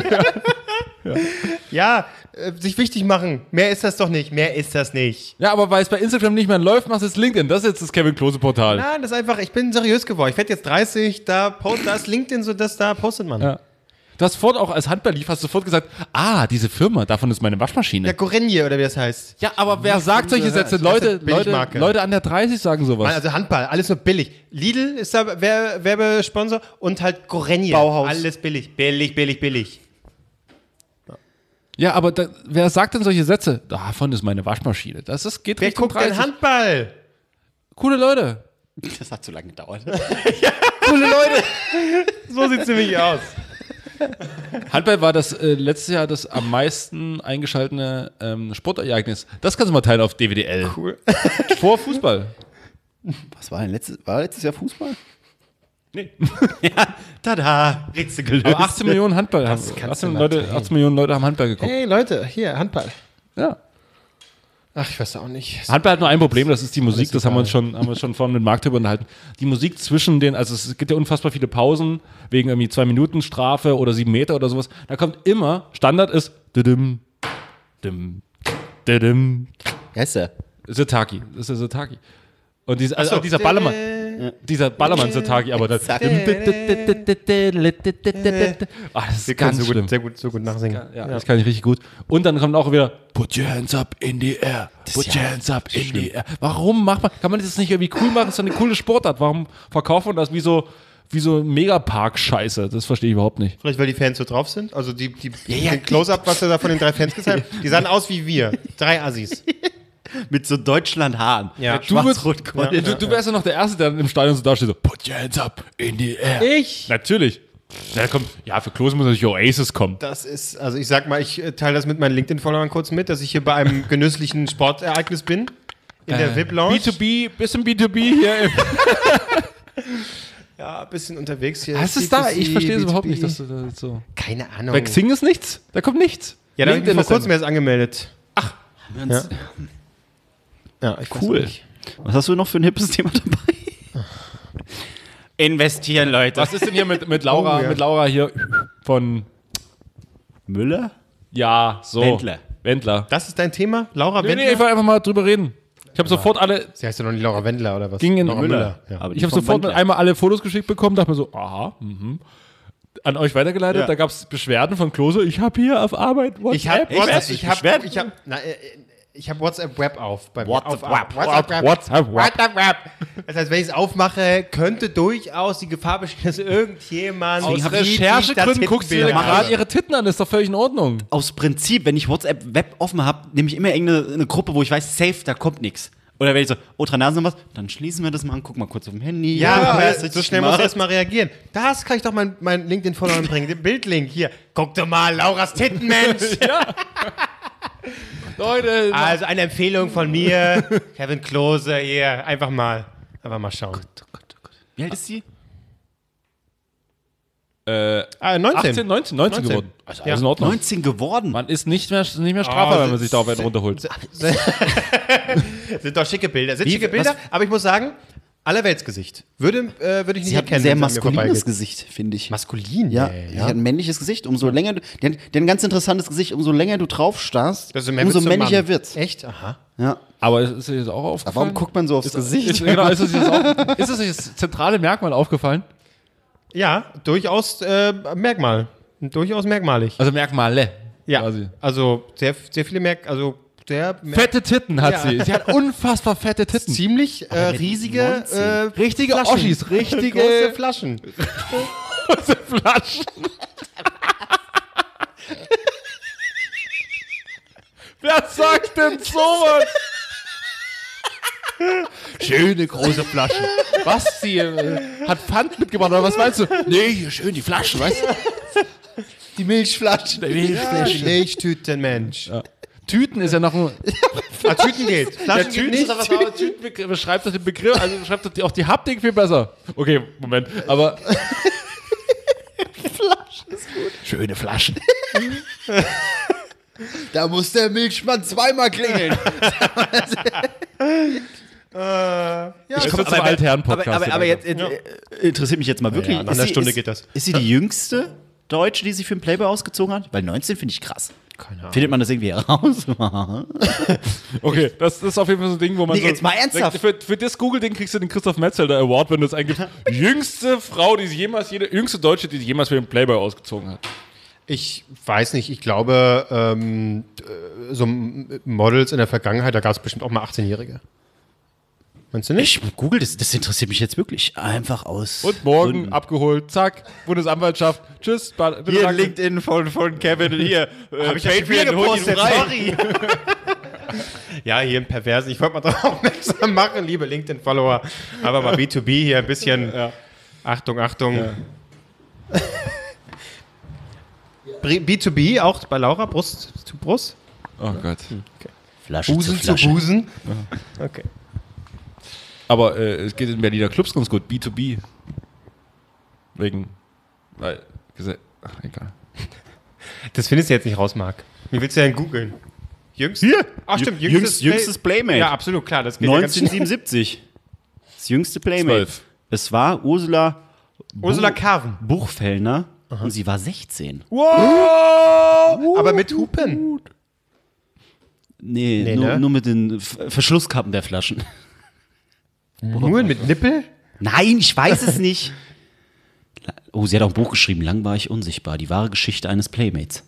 Ja, sich wichtig machen. Mehr ist das doch nicht. Mehr ist das nicht. Ja, aber weil es bei Instagram nicht mehr läuft, machst du jetzt LinkedIn. Das ist jetzt das Kevin Klose Portal. Nein, das ist einfach, ich bin seriös geworden. Ich werde jetzt 30, da ist LinkedIn so, da postet man. Ja. Du hast sofort auch als Handball lief, hast sofort gesagt, diese Firma, davon ist meine Waschmaschine. Ja, Gorenje oder wie das heißt. Ja, aber wer sagt solche Sätze? Leute an der 30 sagen sowas. Mann, also Handball, alles nur billig. Lidl ist da Werbesponsor und halt Gorenje. Bauhaus. Alles billig. Billig. Ja, aber wer sagt denn solche Sätze? Davon ist meine Waschmaschine. Geht Wer Richtung guckt denn 30. Handball? Coole Leute. Das hat zu lange gedauert. Coole Leute. So sieht's nämlich aus. Handball war das letztes Jahr das am meisten eingeschaltete Sportereignis. Das kannst du mal teilen auf DWDL. Cool. Vor Fußball. Was war denn letztes Jahr Fußball? Nee. Ja, tada, Rätsel gelöst. Aber 18 Millionen Handball haben. kannst du 18 Millionen Leute haben Handball geguckt. Hey Leute, hier, Handball. Ja. Ach, ich weiß auch nicht. Handball hat nur ein Problem, das ist die Musik, das haben wir uns schon vorhin mit Marc drüber unterhalten. Die Musik zwischen den, also es gibt ja unfassbar viele Pausen, wegen irgendwie 2 Minuten Strafe oder 7 Meter oder sowas. Da kommt immer, Standard ist didim, dim, didim. Wer ist der? Sataki, das ist der Sataki. Und dieser Ballermann, dieser Ballermann-Sataki, aber das. Das ist ganz schlimm. Sehr gut nachsingen. Ja, das kann ich richtig gut. Und dann kommt auch wieder Put your hands up in the air. Put your hands up in the air. Warum kann man das nicht irgendwie cool machen? Das ist doch eine coole Sportart. Warum verkauft man das wie so Megapark-Scheiße? Das verstehe ich überhaupt nicht. Vielleicht, weil die Fans so drauf sind? Also den Close-Up, was er da von den 3 Fans gezeigt hat, die sahen aus wie wir. 3 Assis. Mit so Deutschland-Haaren. Ja. Mit Schwarz-Rot-Gold. Ja, du wärst ja noch der Erste, der im Stadion so dasteht, so Put your hands up in the air. Ich? Natürlich. Für Klose muss natürlich Oasis kommen. Das ist, also ich sag mal, ich teile das mit meinen LinkedIn-Followern kurz mit, dass ich hier bei einem genüsslichen Sportereignis bin. In der VIP-Lounge. bisschen B2B hier. Ja, ein bisschen unterwegs hier. Was ist da? Ich verstehe es B2B. überhaupt nicht, dass du da so. Keine Ahnung. Bei Xing ist nichts? Da kommt nichts. Ja, da habe ich mich LinkedIn vor ist kurzem erst angemeldet. Ja. Ja, ich weiß Cool. nicht. Was hast du noch für ein hippes Thema dabei? Investieren, Leute. Was ist denn hier mit Laura, Oh, ja. mit Laura hier von Müller? Ja, so. Wendler. Das ist dein Thema? Laura Nee, Wendler? ich wollte einfach mal drüber reden. Ich habe sofort alle, Sie heißt ja noch nicht Laura Wendler oder was? Ging in Laura Müller. Ja. Aber ich habe sofort mit einmal alle Fotos geschickt bekommen, dachte mir so, aha, an euch weitergeleitet. Ja. Da gab es Beschwerden von Klose. Ich habe hier auf Arbeit Ich habe Hast du dich beschwert? ich hab WhatsApp Web auf. Bei mir. WhatsApp WhatsApp. Das heißt, wenn ich es aufmache, könnte durchaus die Gefahr bestehen, dass irgendjemand Aus sieht, Recherchegründen guckst du dir Tittenbilder gerade mache. ihre Titten an, ist doch völlig in Ordnung. Aus Prinzip, wenn ich WhatsApp Web offen habe, nehme ich immer irgendeine Gruppe, wo ich weiß, safe, da kommt nichts. Oder wenn ich so, Nasen was, dann schließen wir das mal an, guck mal kurz auf dem Handy. Ja, aber das ist so richtig schnell muss ich smart. erst mal reagieren. Das kann ich doch mein LinkedIn-Follower bringen. Den Bildlink hier. Guck doch mal, Lauras Tittenmensch. Leute, Also eine Empfehlung von mir, Kevin Klose hier. Einfach mal schauen. Wie alt ist sie? 19. 19 geworden. Also alles in Ordnung. 19 geworden. Man ist nicht mehr strafbar, wenn man sich da auf einen runterholt. Sind doch schicke Bilder. Aber ich muss sagen, allerweltsgesicht. Würde ich nicht Sie hat erkennen. ein sehr wenn es an mir maskulines vorbeigeht. Gesicht, finde ich. Maskulin? Ja, Nee, sie hat ein männliches Gesicht. Umso länger die hat ein ganz interessantes Gesicht. Umso länger du drauf starrst, Das ist mehr umso zum männlicher Mann. wird's. Echt? Aha. Ja. Aber ist dir das auch Aber aufgefallen? warum guckt man so aufs Gesicht? Genau, ist es euch das zentrale Merkmal aufgefallen? Ja, durchaus Merkmal. Durchaus merkmalig. Also Merkmale. Ja, Quasi. also sehr viele Fette Titten hat Ja. sie. Sie hat unfassbar fette Titten. ziemlich riesige Richtige Flaschen. Oschis, richtige große Flaschen. Flaschen. Wer sagt denn sowas? Schöne große Flaschen. Was? Sie hat Pfand mitgebracht oder was meinst du? Nee, hier schön die Flaschen, weißt du? Die Milchflaschen. Milchtütenmensch. Ja. Tüten ist ja noch ein. Tüten geht. Flaschen geht nicht. Tüten beschreibt das den Begriff, also beschreibt das auch die Haptik viel besser. Okay, Moment, aber. Flaschen ist gut. Schöne Flaschen. Da muss der Milchmann zweimal klingeln. Ich komme zum Altherren-Podcast. Aber jetzt interessiert mich jetzt mal wirklich. Ja, nach einer Stunde geht das. Ist sie die jüngste Deutsche, die sich für einen Playboy ausgezogen hat? Weil 19 finde ich krass. Keine Ahnung. Findet man das irgendwie heraus? Okay, das ist auf jeden Fall so ein Ding, wo man Nee, jetzt mal ernsthaft. Für das Google-Ding kriegst du den Christoph Metzelder Award, wenn du es eingibst. Jüngste Frau, jüngste Deutsche, die sich jemals für den Playboy ausgezogen hat. Ich weiß nicht, ich glaube, so Models in der Vergangenheit, da gab es bestimmt auch mal 18-Jährige. Meinst du nicht? Ich google das interessiert mich jetzt wirklich einfach aus. Und morgen Gründen. abgeholt, zack, Bundesanwaltschaft, tschüss. Bitte Hier, danke. LinkedIn von Kevin, hier. Hab ich das schon wieder gepostet? Sorry. Ja, hier ein Perversen. Ich wollte mal darauf aufmerksam machen, liebe LinkedIn-Follower. Aber mal B2B hier ein bisschen. Achtung, Achtung. Ja. B2B auch bei Laura, Brust zu Brust, Oh Gott. Flasche Busen zu Flasche. zu Busen. Okay. Aber es geht in Berliner Clubs ganz gut, B2B. Weil, ach, egal. Das findest du jetzt nicht raus, Marc. Wie willst du denn googeln? Jüngst? Hier. Ach stimmt, Jüngstes Playmate. Ja, absolut, klar. Das geht ja ganz schnell. 1977. Das jüngste Playmate. 12. Es war Ursula Carven. Buchfellner und sie war 16. Aber mit Hupen. Nee, Nee, ne? nur mit den Verschlusskappen der Flaschen. Nur mit Nippel? Nein, ich weiß es nicht. Oh, sie hat auch ein Buch geschrieben, Lang war ich unsichtbar. Die wahre Geschichte eines Playmates.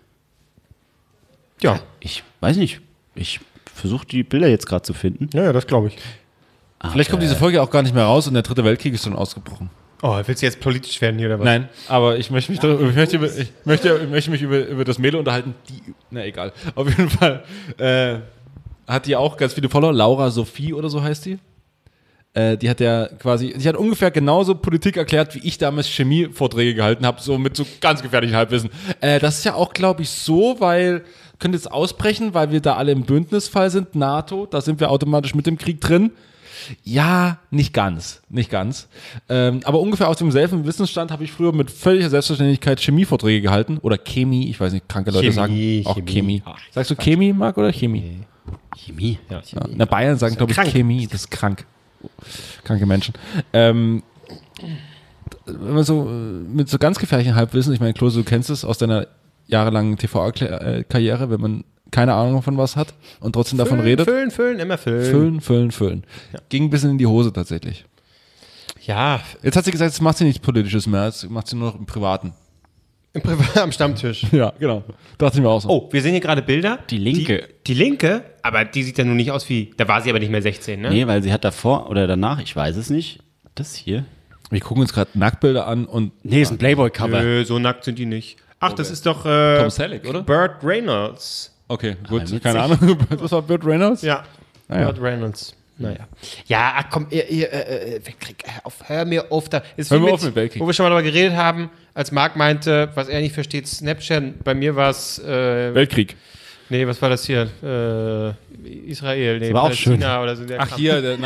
Ja. Ich weiß nicht. Ich versuche die Bilder jetzt gerade zu finden. Ja, das glaube ich. Vielleicht kommt diese Folge auch gar nicht mehr raus und der dritte Weltkrieg ist schon ausgebrochen. Oh, willst du jetzt politisch werden hier oder was? Nein, aber ich möchte mich, mich über das Mädel unterhalten. Na egal. Auf jeden Fall hat die auch ganz viele Follower. Laura Sophie oder so heißt die. Die hat ja quasi, die hat ungefähr genauso Politik erklärt, wie ich damals Chemievorträge gehalten habe, so mit so ganz gefährlichen Halbwissen. Das ist ja auch, glaube ich, so, weil, könnte jetzt ausbrechen, weil wir da alle im Bündnisfall sind, NATO, da sind wir automatisch mit dem Krieg drin. Ja, nicht ganz. Aber ungefähr aus demselben Wissensstand habe ich früher mit völliger Selbstverständlichkeit Chemievorträge gehalten. Oder Chemie, ich weiß nicht, kranke Leute sagen auch Chemie. Sagst du Chemie, Marc, oder Chemie? Chemie. Ja. Ja. In der Bayern sagen, glaube ich, krank. Chemie, das ist krank. Kranke Menschen. Wenn man so mit so ganz gefährlichen Halbwissen, ich meine, Klose, du kennst es aus deiner jahrelangen TV-Karriere, wenn man keine Ahnung von was hat und trotzdem davon redet. Füllen, immer füllen. Füllen. Ging ein bisschen in die Hose tatsächlich. Ja, Jetzt hat sie gesagt, jetzt macht sie nichts Politisches mehr, jetzt macht sie nur noch im Privaten. im Privat am Stammtisch. Ja, genau. Dachte ich mir auch so. Oh, wir sehen hier gerade Bilder. Die Linke. Die Linke, aber die sieht ja nun nicht aus wie, da war sie aber nicht mehr 16, ne? Nee, weil sie hat davor oder danach, ich weiß es nicht, das hier. Wir gucken uns gerade Nacktbilder an und Nee, ist ein Playboy-Cover. Nö, so nackt sind die nicht. Ach, das ist doch Tom Selleck, oder? Burt Reynolds. Okay, gut, witzig. keine Ahnung. Das war Burt Reynolds? Ja, Ah, ja. Burt Reynolds. Naja. Ja, ach, komm, hör mir auf da. Ist Hör wie mir auf mit Weltkrieg. Wo wir schon mal darüber geredet haben, als Marc meinte, was er nicht versteht, Snapchat, bei mir war es, Weltkrieg. nee, was war das hier? Israel, nee, war auch Palästina oder so. Der Ach, Kram. hier, der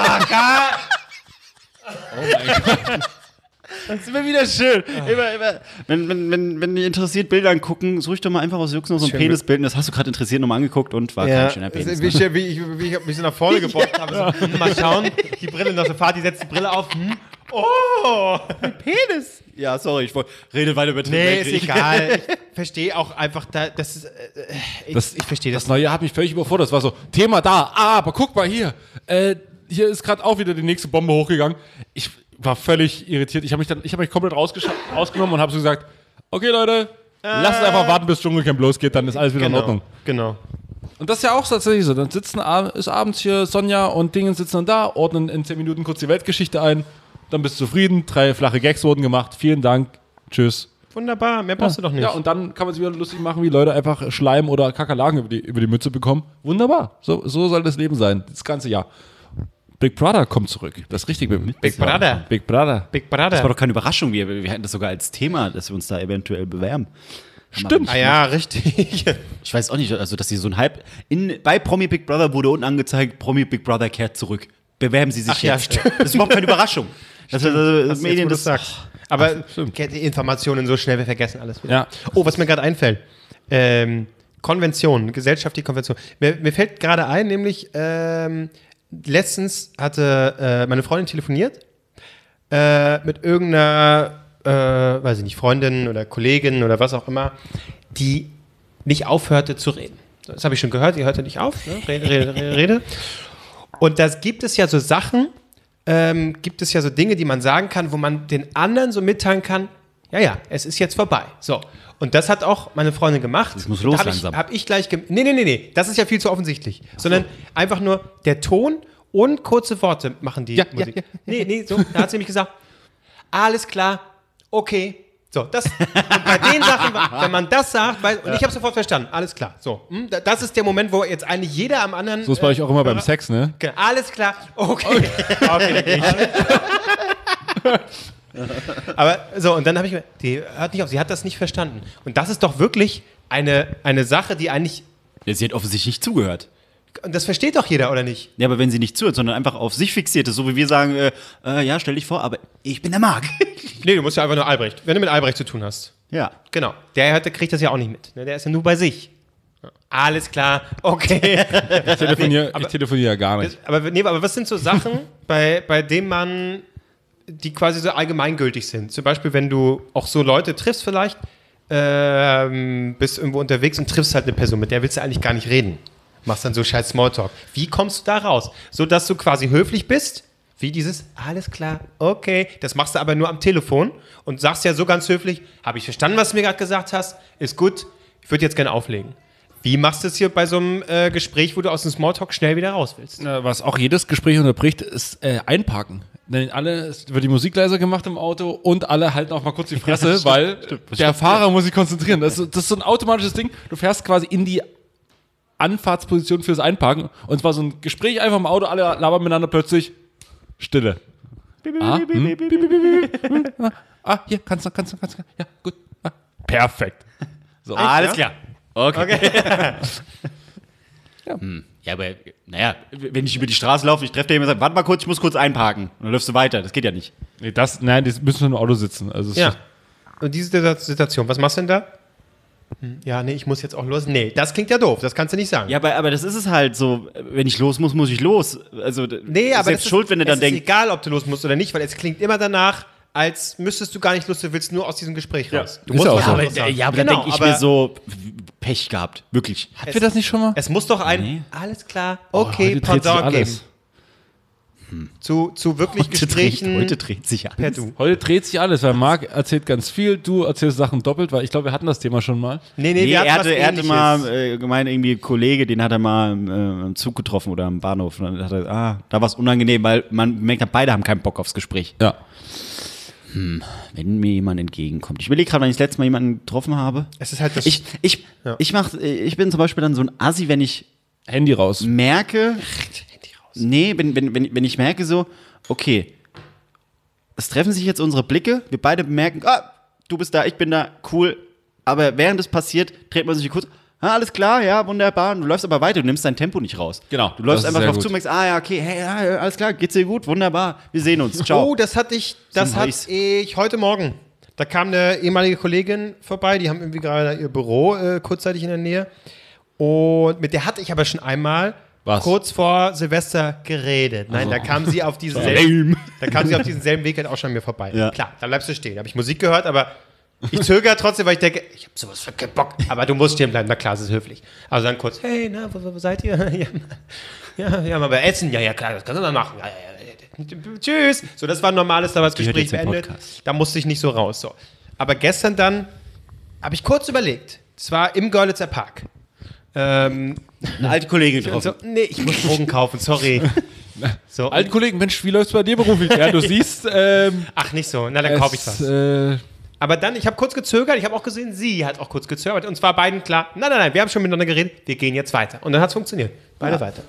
Das ist immer wieder schön. Immer. Wenn ihr interessiert Bilder angucken, such doch mal einfach aus Jux noch so ein Schön. Penisbild. Und das hast du gerade interessiert nochmal angeguckt und war Ja, kein schöner Penis. wie ich mich so nach vorne gebeugt habe. So, mal schauen, die Brille noch so fahrt, die setzt die Brille auf. Oh, ein Penis. Ja, sorry, ich rede weiter über den Nee, ist Weltkrieg. egal. Ich verstehe auch einfach, das ist, ich verstehe das. Das neue Jahr hat mich völlig überfordert. Das war so, Thema da, aber guck mal hier. Hier ist gerade auch wieder die nächste Bombe hochgegangen. Ich war völlig irritiert. Ich habe mich komplett rausgenommen und habe so gesagt, okay Leute, lasst uns einfach warten, bis Dschungelcamp losgeht, dann ist alles wieder in Ordnung. Genau. Und das ist ja auch tatsächlich so. Dann ist abends hier Sonja und Dingen sitzen dann da, ordnen in 10 Minuten kurz die Weltgeschichte ein, dann bist du zufrieden, 3 flache Gags wurden gemacht, vielen Dank, tschüss. Wunderbar, mehr brauchst du doch nicht. Ja, und dann kann man sich wieder lustig machen, wie Leute einfach Schleim oder Kakerlaken über die Mütze bekommen. Wunderbar. So soll das Leben sein, das ganze Jahr. Big Brother kommt zurück. Das ist richtig. Big Brother. Big Brother. Big Brother. Das war doch keine Überraschung. Wir hatten das sogar als Thema, dass wir uns da eventuell bewerben. Stimmt. Ah ja, richtig. Ich weiß auch nicht, also dass sie so ein Hype. Bei Promi Big Brother wurde unten angezeigt, Promi Big Brother kehrt zurück. Bewerben Sie sich Ach ja, jetzt. stimmt. Das ist überhaupt keine Überraschung. Das Jetzt, Medien wo du das sagst. Aber die Informationen so schnell, wir vergessen alles wieder. Ja. Oh, was mir gerade einfällt. Konvention, gesellschaftliche Konvention. Mir fällt gerade ein, nämlich letztens hatte meine Freundin telefoniert mit irgendeiner, weiß ich nicht, Freundin oder Kollegin oder was auch immer, die nicht aufhörte zu reden. Das habe ich schon gehört, die hörte nicht auf, ne? Rede. Und das gibt es ja so Sachen, gibt es ja so Dinge, die man sagen kann, wo man den anderen so mitteilen kann, ja, es ist jetzt vorbei. So. Und das hat auch meine Freundin gemacht. Das muss Und los da langsam. Hab ich gleich Nee, das ist ja viel zu offensichtlich. Sondern einfach nur der Ton und kurze Worte machen die Musik. ja. Nee, so, da hat sie nämlich gesagt, alles klar, okay. So, und bei den Sachen, wenn man das sagt, und ich habe sofort verstanden, alles klar. So, das ist der Moment, wo jetzt eigentlich jeder am anderen. So ist bei euch auch immer beim Sex, ne? Genau, alles klar, okay. Okay, dann geh ich. Aber so, und dann habe ich mir, die hört nicht auf, sie hat das nicht verstanden. Und das ist doch wirklich eine Sache, die eigentlich, Ja, sie hat offensichtlich nicht zugehört. und das versteht doch jeder, oder nicht? Ja, aber wenn sie nicht zuhört, sondern einfach auf sich fixiert ist, so wie wir sagen, ja, stell dich vor, aber ich bin der Marc. Nee, du musst ja einfach nur Albrecht, wenn du mit Albrecht zu tun hast. Ja. Genau, der kriegt das ja auch nicht mit. Ne? Der ist ja nur bei sich. Alles klar, okay. Ich telefoniere ja gar nicht. Aber was sind so Sachen, bei denen die quasi so allgemeingültig sind? Zum Beispiel, wenn du auch so Leute triffst vielleicht, bist irgendwo unterwegs und triffst halt eine Person, mit der willst du eigentlich gar nicht reden. Machst dann so scheiß Smalltalk. Wie kommst du da raus? So, dass du quasi höflich bist, wie dieses, alles klar, okay. Das machst du aber nur am Telefon und sagst ja so ganz höflich, habe ich verstanden, was du mir gerade gesagt hast, ist gut, ich würde jetzt gerne auflegen. Wie machst du es hier bei so einem Gespräch, wo du aus dem Smalltalk schnell wieder raus willst? Was auch jedes Gespräch unterbricht, ist Einparken. Denn es wird die Musik leiser gemacht im Auto und alle halten auch mal kurz die Fresse, weil der Fahrer muss sich konzentrieren. Das ist so ein automatisches Ding. Du fährst quasi in die Anfahrtsposition fürs Einparken und zwar so ein Gespräch einfach im Auto, alle labern miteinander, plötzlich Stille. Hier, kannst du, ja, gut. Perfekt. So. Alles klar. Okay. Ja, aber, naja, wenn ich über die Straße laufe, ich treffe da jemanden und sage, warte mal kurz, ich muss kurz einparken. Und dann läufst du weiter. Das geht ja nicht. Nee, nein, die müssen nur im Auto sitzen. Also Ja. Und diese Situation, was machst du denn da? Ja, nee, ich muss jetzt auch los. Nee, das klingt ja doof, das kannst du nicht sagen. Ja, aber das ist es halt so, wenn ich los muss, muss ich los. Also, nee, aber selbst schuld, wenn du dann es denkst. ist egal, ob du los musst oder nicht, weil es klingt immer danach, als müsstest du gar nicht los, du willst nur aus diesem Gespräch raus. Du ist ja auch was so. anderes sagen. Ja, aber Genau, dann denke ich aber mir so, Pech gehabt. Wirklich. Hatten wir das nicht schon mal? Es muss doch Nee. alles klar, okay, Heute dreht sich Pendant geben. alles. Zu wirklich Gesprächen Heute dreht sich alles. per Du. Heute dreht sich alles, weil Marc erzählt ganz viel, du erzählst Sachen doppelt, weil ich glaube, wir hatten das Thema schon mal. Nee, Nee, wir hatten er was hatte mal Ähnliches. gemeint, irgendwie ein Kollege, den hat er mal im Zug getroffen oder am Bahnhof. Und dann hat er, da war es unangenehm, weil man merkt, beide haben keinen Bock aufs Gespräch. Ja. Wenn mir jemand entgegenkommt. Ich überlege gerade, wann ich das letzte Mal jemanden getroffen habe. Es ist halt das. Ich bin zum Beispiel dann so ein Assi, wenn ich Handy raus. merke, nee, wenn ich merke so, okay, es treffen sich jetzt unsere Blicke, wir beide bemerken, du bist da, ich bin da, cool, aber während es passiert, dreht man sich kurz, alles klar, ja, wunderbar, und du läufst aber weiter, du nimmst dein Tempo nicht raus. Genau, Du läufst das ist einfach sehr drauf gut. zu und merkst, ja, okay, hey, ja, alles klar, geht's dir gut, wunderbar, wir sehen uns, ciao. Oh, das hatte ich heute Morgen. Da kam eine ehemalige Kollegin vorbei, die haben irgendwie gerade ihr Büro kurzzeitig in der Nähe. Und mit der hatte ich aber schon einmal kurz vor Silvester geredet. Nein, da kam sie auf diesen selben Weg halt auch schon an mir vorbei. Ja. Klar, da bleibst du stehen. Da habe ich Musik gehört, aber ich zögere trotzdem, weil ich denke, ich habe sowas für keinen Bock. Aber du musst stehen bleiben. Na klar, das ist höflich. Also dann kurz, hey, na, wo seid ihr? Ja, mal bei Essen. Ja, klar, das kannst du mal machen. Ja. Tschüss. So, das war ein normales, da war das Gehört Gespräch jetzt im beendet. Podcast. Da musste ich nicht so raus. So. Aber gestern dann habe ich kurz überlegt. Es war im Görlitzer Park. Eine alte Kollegin Und getroffen. so, nee, ich muss Drogen kaufen, sorry. So, Alten Kollegen, Mensch, wie läuft's bei dir beruflich? Ja, du siehst, ach, nicht so. Na, dann kaufe ich was. Aber dann, ich habe kurz gezögert, ich habe auch gesehen, sie hat auch kurz gezögert. Und zwar beiden klar, nein, wir haben schon miteinander geredet, wir gehen jetzt weiter. Und dann hat es funktioniert. Beide weiter.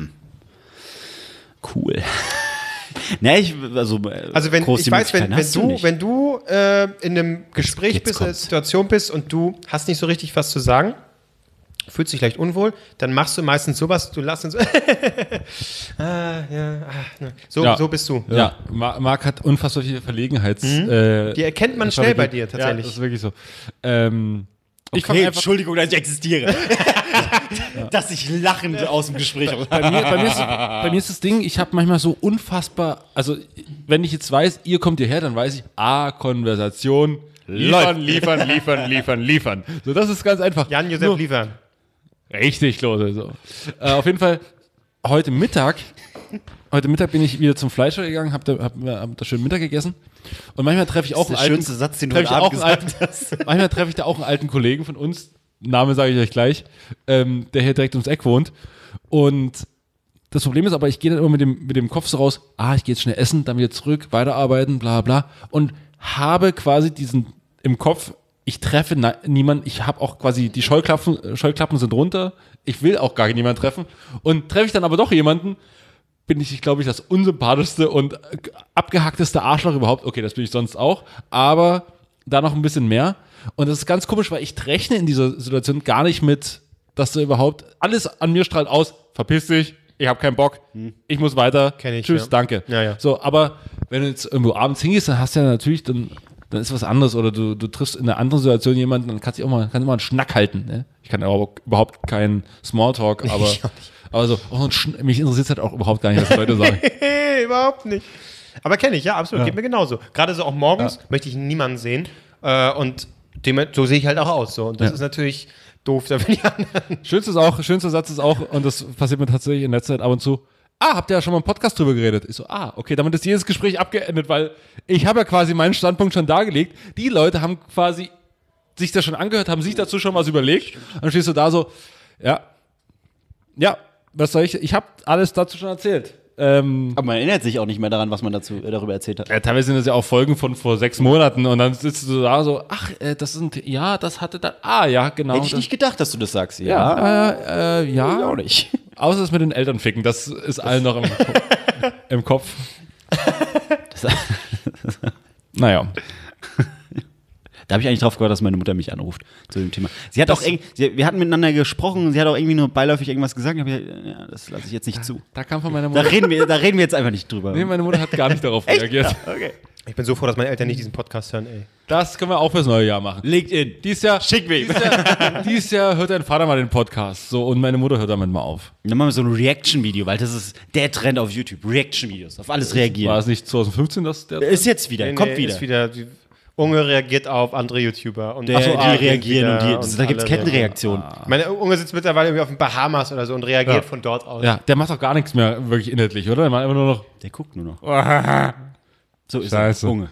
Cool. Ne, also wenn groß ich die weiß, Möglichkeiten hast du nicht. wenn du in einem Gespräch Jetzt bist, in einer kommt's. Situation bist und du hast nicht so richtig was zu sagen, fühlst dich leicht unwohl, dann machst du meistens sowas, du lässt ihn so, so bist du. ja, Marc hat unfassbar viele Verlegenheits... Die erkennt man schnell bei dir Ja, tatsächlich. das ist wirklich so. Ich komme Okay, einfach... Entschuldigung, dass ich existiere. Dass ich lachend aus dem Gespräch raus. Bei mir ist das Ding, ich habe manchmal so unfassbar, also wenn ich jetzt weiß, ihr kommt hierher, dann weiß ich, Konversation, liefern. So, das ist ganz einfach. Jan-Josef Nur- liefern. Richtig, Klose. So. Auf jeden Fall, heute Mittag heute Mittag bin ich wieder zum Fleischer gegangen, hab da schön Mittag gegessen. Und manchmal treffe ich auch Das ist der schönste Satz, den du heute Abend gesagt hast. Manchmal treffe ich da auch einen alten Kollegen von uns, Name sage ich euch gleich, der hier direkt ums Eck wohnt. Und das Problem ist aber, ich gehe dann immer mit dem Kopf so raus, ich gehe jetzt schnell essen, dann wieder zurück, weiterarbeiten, bla bla. Und habe quasi diesen im Kopf, ich treffe niemanden, ich habe auch quasi, die Scheuklappen sind runter, ich will auch gar niemanden treffen. Und treffe ich dann aber doch jemanden, bin ich, glaube ich, das unsympathischste und abgehackteste Arschloch überhaupt. Okay, das bin ich sonst auch, aber da noch ein bisschen mehr. Und das ist ganz komisch, weil ich rechne in dieser Situation gar nicht mit, dass du überhaupt, alles an mir strahlt aus, verpiss dich, ich habe keinen Bock, ich muss weiter, Kenn ich, tschüss, ja. danke. Ja. So, aber wenn du jetzt irgendwo abends hingehst, dann hast du ja natürlich, dann ist was anderes oder du triffst in einer anderen Situation jemanden, dann kannst du immer einen Schnack halten. Ne? Ich kann aber überhaupt keinen Smalltalk, aber, aber so, mich interessiert halt auch überhaupt gar nicht, was Leute sagen. Überhaupt nicht. Aber kenne ich, ja, absolut, geht mir genauso. Gerade so auch morgens möchte ich niemanden sehen und so sehe ich halt auch aus. So. Und das ist natürlich doof, da bin ich anderen. Schönster Satz ist auch, und das passiert mir tatsächlich in letzter Zeit ab und zu, habt ihr ja schon mal im Podcast drüber geredet? Ich so, okay, damit ist jedes Gespräch abgeendet, weil ich habe ja quasi meinen Standpunkt schon dargelegt. Die Leute haben quasi sich das schon angehört, haben sich dazu schon was überlegt. Dann stehst du da so, ja, was soll ich habe alles dazu schon erzählt. Aber man erinnert sich auch nicht mehr daran, was man darüber erzählt hat. Ja, teilweise sind das ja auch Folgen von vor 6 Monaten und dann sitzt du da so, das hatte da, ja, genau. Hätte ich nicht gedacht, dass du das sagst. Ja. Ich auch nicht. Außer das mit den Eltern ficken, das ist allen noch im Kopf. Naja. Da habe ich eigentlich drauf gehört, dass meine Mutter mich anruft zu dem Thema. Sie hat wir hatten miteinander gesprochen, sie hat auch irgendwie nur beiläufig irgendwas gesagt. Ich habe gesagt, ja, das lasse ich jetzt nicht zu. Da kam von meiner Mutter. Da reden wir jetzt einfach nicht drüber. Nee, meine Mutter hat gar nicht darauf reagiert. Ja, okay. Ich bin so froh, dass meine Eltern nicht diesen Podcast hören, ey. Das können wir auch fürs neue Jahr machen. LinkedIn. Dieses Jahr hört dein Vater mal den Podcast. So, und meine Mutter hört damit mal auf. Dann machen wir so ein Reaction-Video, weil das ist der Trend auf YouTube. Reaction-Videos, auf alles reagieren. War es nicht 2015, dass der. Ist jetzt wieder, kommt wieder. Ist wieder Unge reagiert auf andere YouTuber. Und Die reagieren und da gibt es Kettenreaktionen. Meine Unge sitzt mittlerweile irgendwie auf den Bahamas oder so und reagiert von dort aus. Ja, der macht auch gar nichts mehr wirklich inhaltlich, oder? Der macht einfach nur noch. Der guckt nur noch. So ist Scheiße. er, Unge.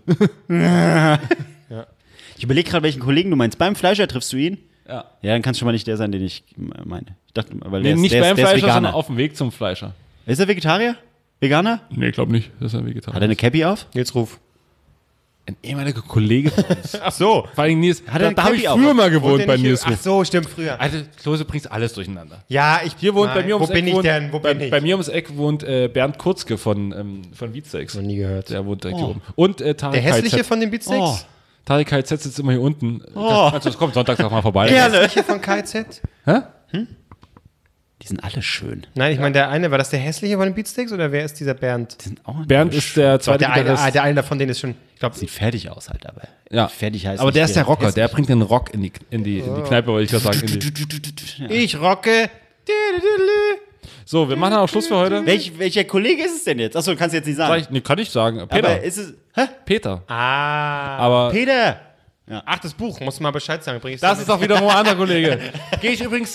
Ich überlege gerade, welchen Kollegen du meinst. Beim Fleischer triffst du ihn? Ja. Ja, dann kann es schon mal nicht der sein, den ich meine. Ich dachte, weil Nee, nicht der beim ist Fleischer, sondern Veganer. auf dem Weg zum Fleischer. Ist er Vegetarier? Veganer? Nee, ich glaube nicht. Das ist ein Vegetarier. Hat er eine Cappy auf? Nils Ruf. Ein ehemaliger Kollege von uns. Ach so. Vor allem Nils. Hat er eine Da habe ich Cappy auf? früher mal Wohnt gewohnt der bei nicht Nils Ach Ruf. so, stimmt, früher. Alter, Klose bringst alles durcheinander. Ja, Hier wohnt bei mir ums Wo bin Eck ich wohnt, denn? Wo bin ich? bei mir ums Eck wohnt Bernd Kurzke von Beatsteaks. Noch nie gehört. Der wohnt direkt hier oben. Und Tarek Der hässliche KZ. von den Beatsteaks? Tarek KZ sitzt immer hier unten. Kannst du, das kommt Sonntags auch mal vorbei. Der hässliche von KZ? Hä? Die sind alle schön. Nein, ich meine, der eine, war das der hässliche von den Beatsteaks oder wer ist dieser Bernd? Die sind auch Bernd ist der Doch, zweite der eine, Gitarrist. der eine davon, den ist schon, ich glaube, Sieht fertig aus halt dabei. Ja. Fertig heißt Aber nicht der ist der Rocker, hässlich. der bringt den Rock in die Kneipe, wollte ich gerade sagen. ich rocke. So, wir machen auch Schluss für heute. Welcher Kollege ist es denn jetzt? Achso, du kannst jetzt nicht sagen. Kann ich sagen. Peter. Aber ist es. Hä? Peter. Ah. Aber Peter! Ach, das Buch, musst du mal Bescheid sagen. Bring ich's das dir ist auch wiederum ein anderer Kollege. Gehe ich übrigens.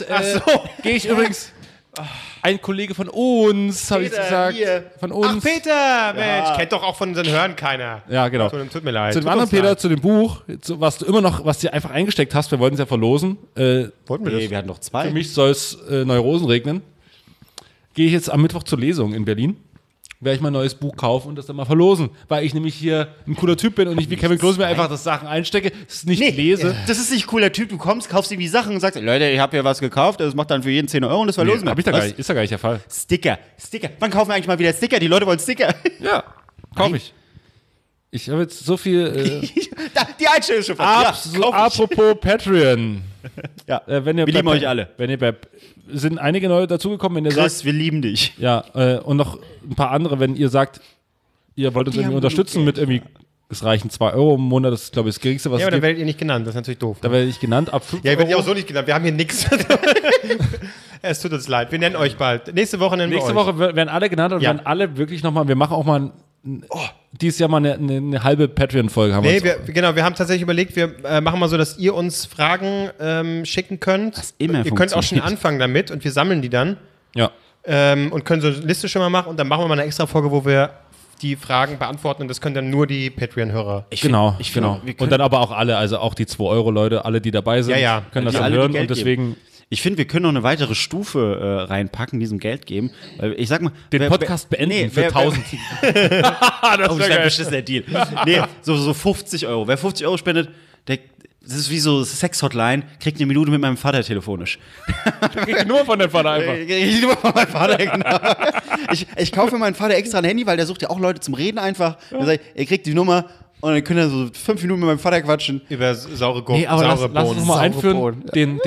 Ein Kollege von uns, habe ich Peter, gesagt. hier. Von uns. Ach, Peter, Mensch, kennt doch auch von unseren Hören keiner. Ja, genau. Tut mir leid. Zu dem Tut anderen uns Peter, leid. zu dem Buch, was du einfach eingesteckt hast, wir wollten es ja verlosen. Wollten wir Nee, das? wir hatten noch zwei. Für mich soll es Neurosen regnen. Gehe ich jetzt am Mittwoch zur Lesung in Berlin. Werde ich mein neues Buch kaufen und das dann mal verlosen. Weil ich nämlich hier ein cooler Typ bin und nicht wie Kevin Klose mir einfach das Sachen einstecke, es nicht lese. Das ist nicht ein cooler Typ. Du kommst, kaufst irgendwie Sachen und sagst, Leute, ich habe hier was gekauft, das macht dann für jeden 10 Euro und das verlosen wir. Hab ich da gar Was? nicht, ist ja gar nicht der Fall. Sticker. Wann kaufen wir eigentlich mal wieder Sticker? Die Leute wollen Sticker. Ja, kaufe ich. Ich habe jetzt so viel. Die Einstellung ist schon fast. Ja, kauf ich. Apropos Patreon. Ja. Wenn ihr Wir lieben euch alle. Wenn ihr sind einige neue dazugekommen, wenn ihr sagt, Chris, wir lieben dich. ja, und noch ein paar andere, wenn ihr sagt, ihr wollt uns Die irgendwie haben unterstützen mit irgendwie, es reichen 2 Euro im Monat, das ist, glaube ich, das Geringste, was Ja, es aber da gibt. werdet ihr nicht genannt, das ist natürlich doof. Da werde ich genannt, ab 5 Ja, ihr werdet ja Euro. auch so nicht genannt, wir haben hier nichts. Es tut uns leid, wir nennen euch bald. Nächste Woche nennen Nächste wir euch. Woche werden alle genannt und Ja. werden alle wirklich nochmal, wir machen auch mal dieses Jahr mal eine halbe Patreon-Folge. Haben Nee, wir wir haben tatsächlich überlegt, wir machen mal so, dass ihr uns Fragen schicken könnt. immer Ihr könnt auch schon funktioniert. anfangen damit und wir sammeln die dann. ja. und können so eine Liste schon mal machen und dann machen wir mal eine extra Folge, wo wir die Fragen beantworten und das können dann nur die Patreon-Hörer. Genau. wir können- Und dann aber auch alle, also auch die 2-Euro-Leute, alle, die dabei sind, Ja. können das Die dann alle, die hören. Geld Und deswegen Ich finde, wir können noch eine weitere Stufe reinpacken, diesem Geld geben. Weil ich sag mal, den Podcast beenden für 1000. Das wäre bestimmt der Deal. Nee, so 50 Euro. Wer 50 Euro spendet, das ist wie so Sex-Hotline, kriegt eine Minute mit meinem Vater telefonisch. Nur von dem Vater einfach. Ich nur von meinem Vater, genau. Ich kaufe für meinen Vater extra ein Handy, weil der sucht ja auch Leute zum Reden einfach. Dann sag ich, er kriegt die Nummer und dann können wir so 5 Minuten mit meinem Vater quatschen. Über saure Gurken, Nee, aber lass saure uns Bohnen. nochmal Saure einführen, Bohnen. den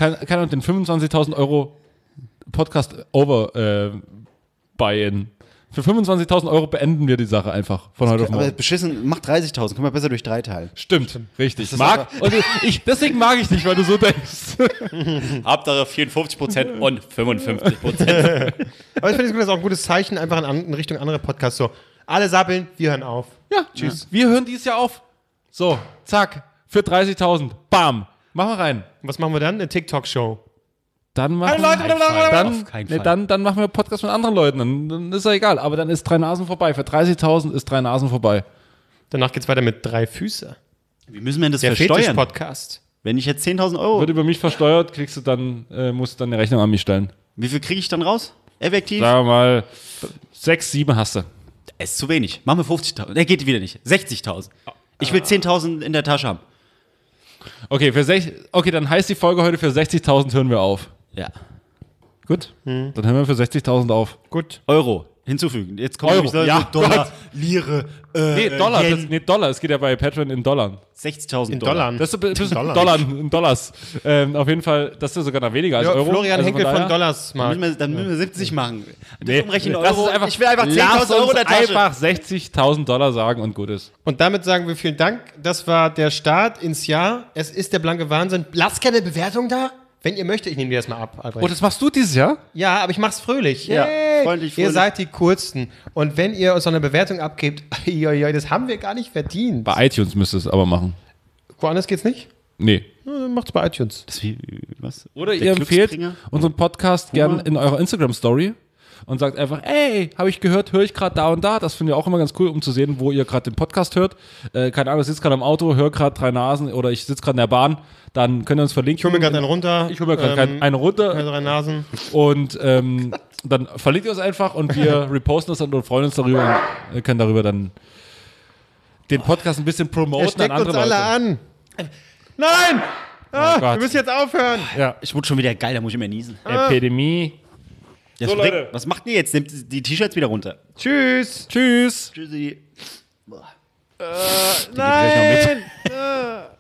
25.000 Euro Podcast over Buy-in. Für 25.000 Euro beenden wir die Sache einfach von heute auf Aber morgen. beschissen, macht 30.000, können wir besser durch 3 teilen. Stimmt, richtig. ist Deswegen mag ich dich, weil du so denkst. Hauptsache 54% und 55%. Aber ich finde das ist auch ein gutes Zeichen, einfach in Richtung andere Podcasts. So, alle sabbeln, wir hören auf. Ja, tschüss. Wir hören dieses Jahr auf. So, zack, für 30.000. Bam. Mach mal rein. Und was machen wir dann? Eine TikTok-Show. Dann machen Leute, Auf keinen Fall. dann machen wir Podcast mit anderen Leuten. Dann ist ja egal. Aber dann ist 3 Nasen vorbei. Für 30.000 ist 3 Nasen vorbei. Danach geht's weiter mit 3 Füße. Wie müssen wir denn das Der versteuern? Fetisch-Podcast. Wenn ich jetzt 10.000 Euro, Wird über mich versteuert, kriegst du dann, musst du dann eine Rechnung an mich stellen. wie viel kriege ich dann raus? Effektiv? Sagen wir mal, 6, 7 hast du. Es ist zu wenig. Machen wir 50.000. Der geht wieder nicht. 60.000. Ich will 10.000 in der Tasche haben. Okay, dann heißt die Folge heute für 60.000 hören wir auf. Ja. Gut, dann hören wir für 60.000 auf. Gut. Euro. Hinzufügen. Jetzt kommt Euro. nämlich so Ja, Dollar, Lire, Nee, Dollar. Yen. Dollar. Es geht ja bei Patreon in Dollar. 60.000 In Dollar. Dollar. Das ist ein bisschen Dollar. in Dollars. Auf jeden Fall, das ist sogar noch weniger als Ja, Euro. Florian Also Henkel daher- von Dollarsmarkt. Dann müssen wir 70 machen. Nee, Umrechnen lass Euro. uns einfach, Ich will einfach lass 10.000 Euro uns in der Tasche. einfach 60.000 Dollar sagen und gut ist. Und damit sagen wir vielen Dank. Das war der Start ins Jahr. Es ist der blanke Wahnsinn. Lasst keine Bewertung da. Wenn ihr möchtet, ich nehme dir das mal ab, Albrecht. Und das machst du dieses Jahr? Ja, aber ich mach's fröhlich. Ja, Yay. freundlich, Ihr fröhlich. seid die Coolsten. Und wenn ihr uns noch eine Bewertung abgebt, das haben wir gar nicht verdient. Bei iTunes müsstest du es aber machen. Woanders geht's nicht? Nee. Ja, dann macht's bei iTunes. Das wie, was? Oder Der ihr empfehlt Glücksbringer? unseren Podcast gern in eurer Instagram-Story und sagt einfach, ey, habe ich gehört, höre ich gerade da und da. Das finde ich auch immer ganz cool, um zu sehen, wo ihr gerade den Podcast hört. Keine Ahnung, ich sitze gerade im Auto, höre gerade 3 Nasen oder ich sitze gerade in der Bahn. Dann könnt ihr uns verlinken. Ich hole mir gerade einen runter. Ich hole mir gerade einen runter. 3 Nasen. Und dann verlinkt ihr uns einfach und wir reposten das dann und freuen uns darüber und können darüber dann den Podcast ein bisschen Er promoten an steckt andere uns alle Leute. an. Nein! Ah, Gott. wir müssen jetzt aufhören. Ja. Ich wurde schon wieder geil, da muss ich mehr niesen. Epidemie. Das So, Leute. was macht ihr jetzt? Nehmt die T-Shirts wieder runter. Tschüss. Tschüss. Tschüssi. Nein!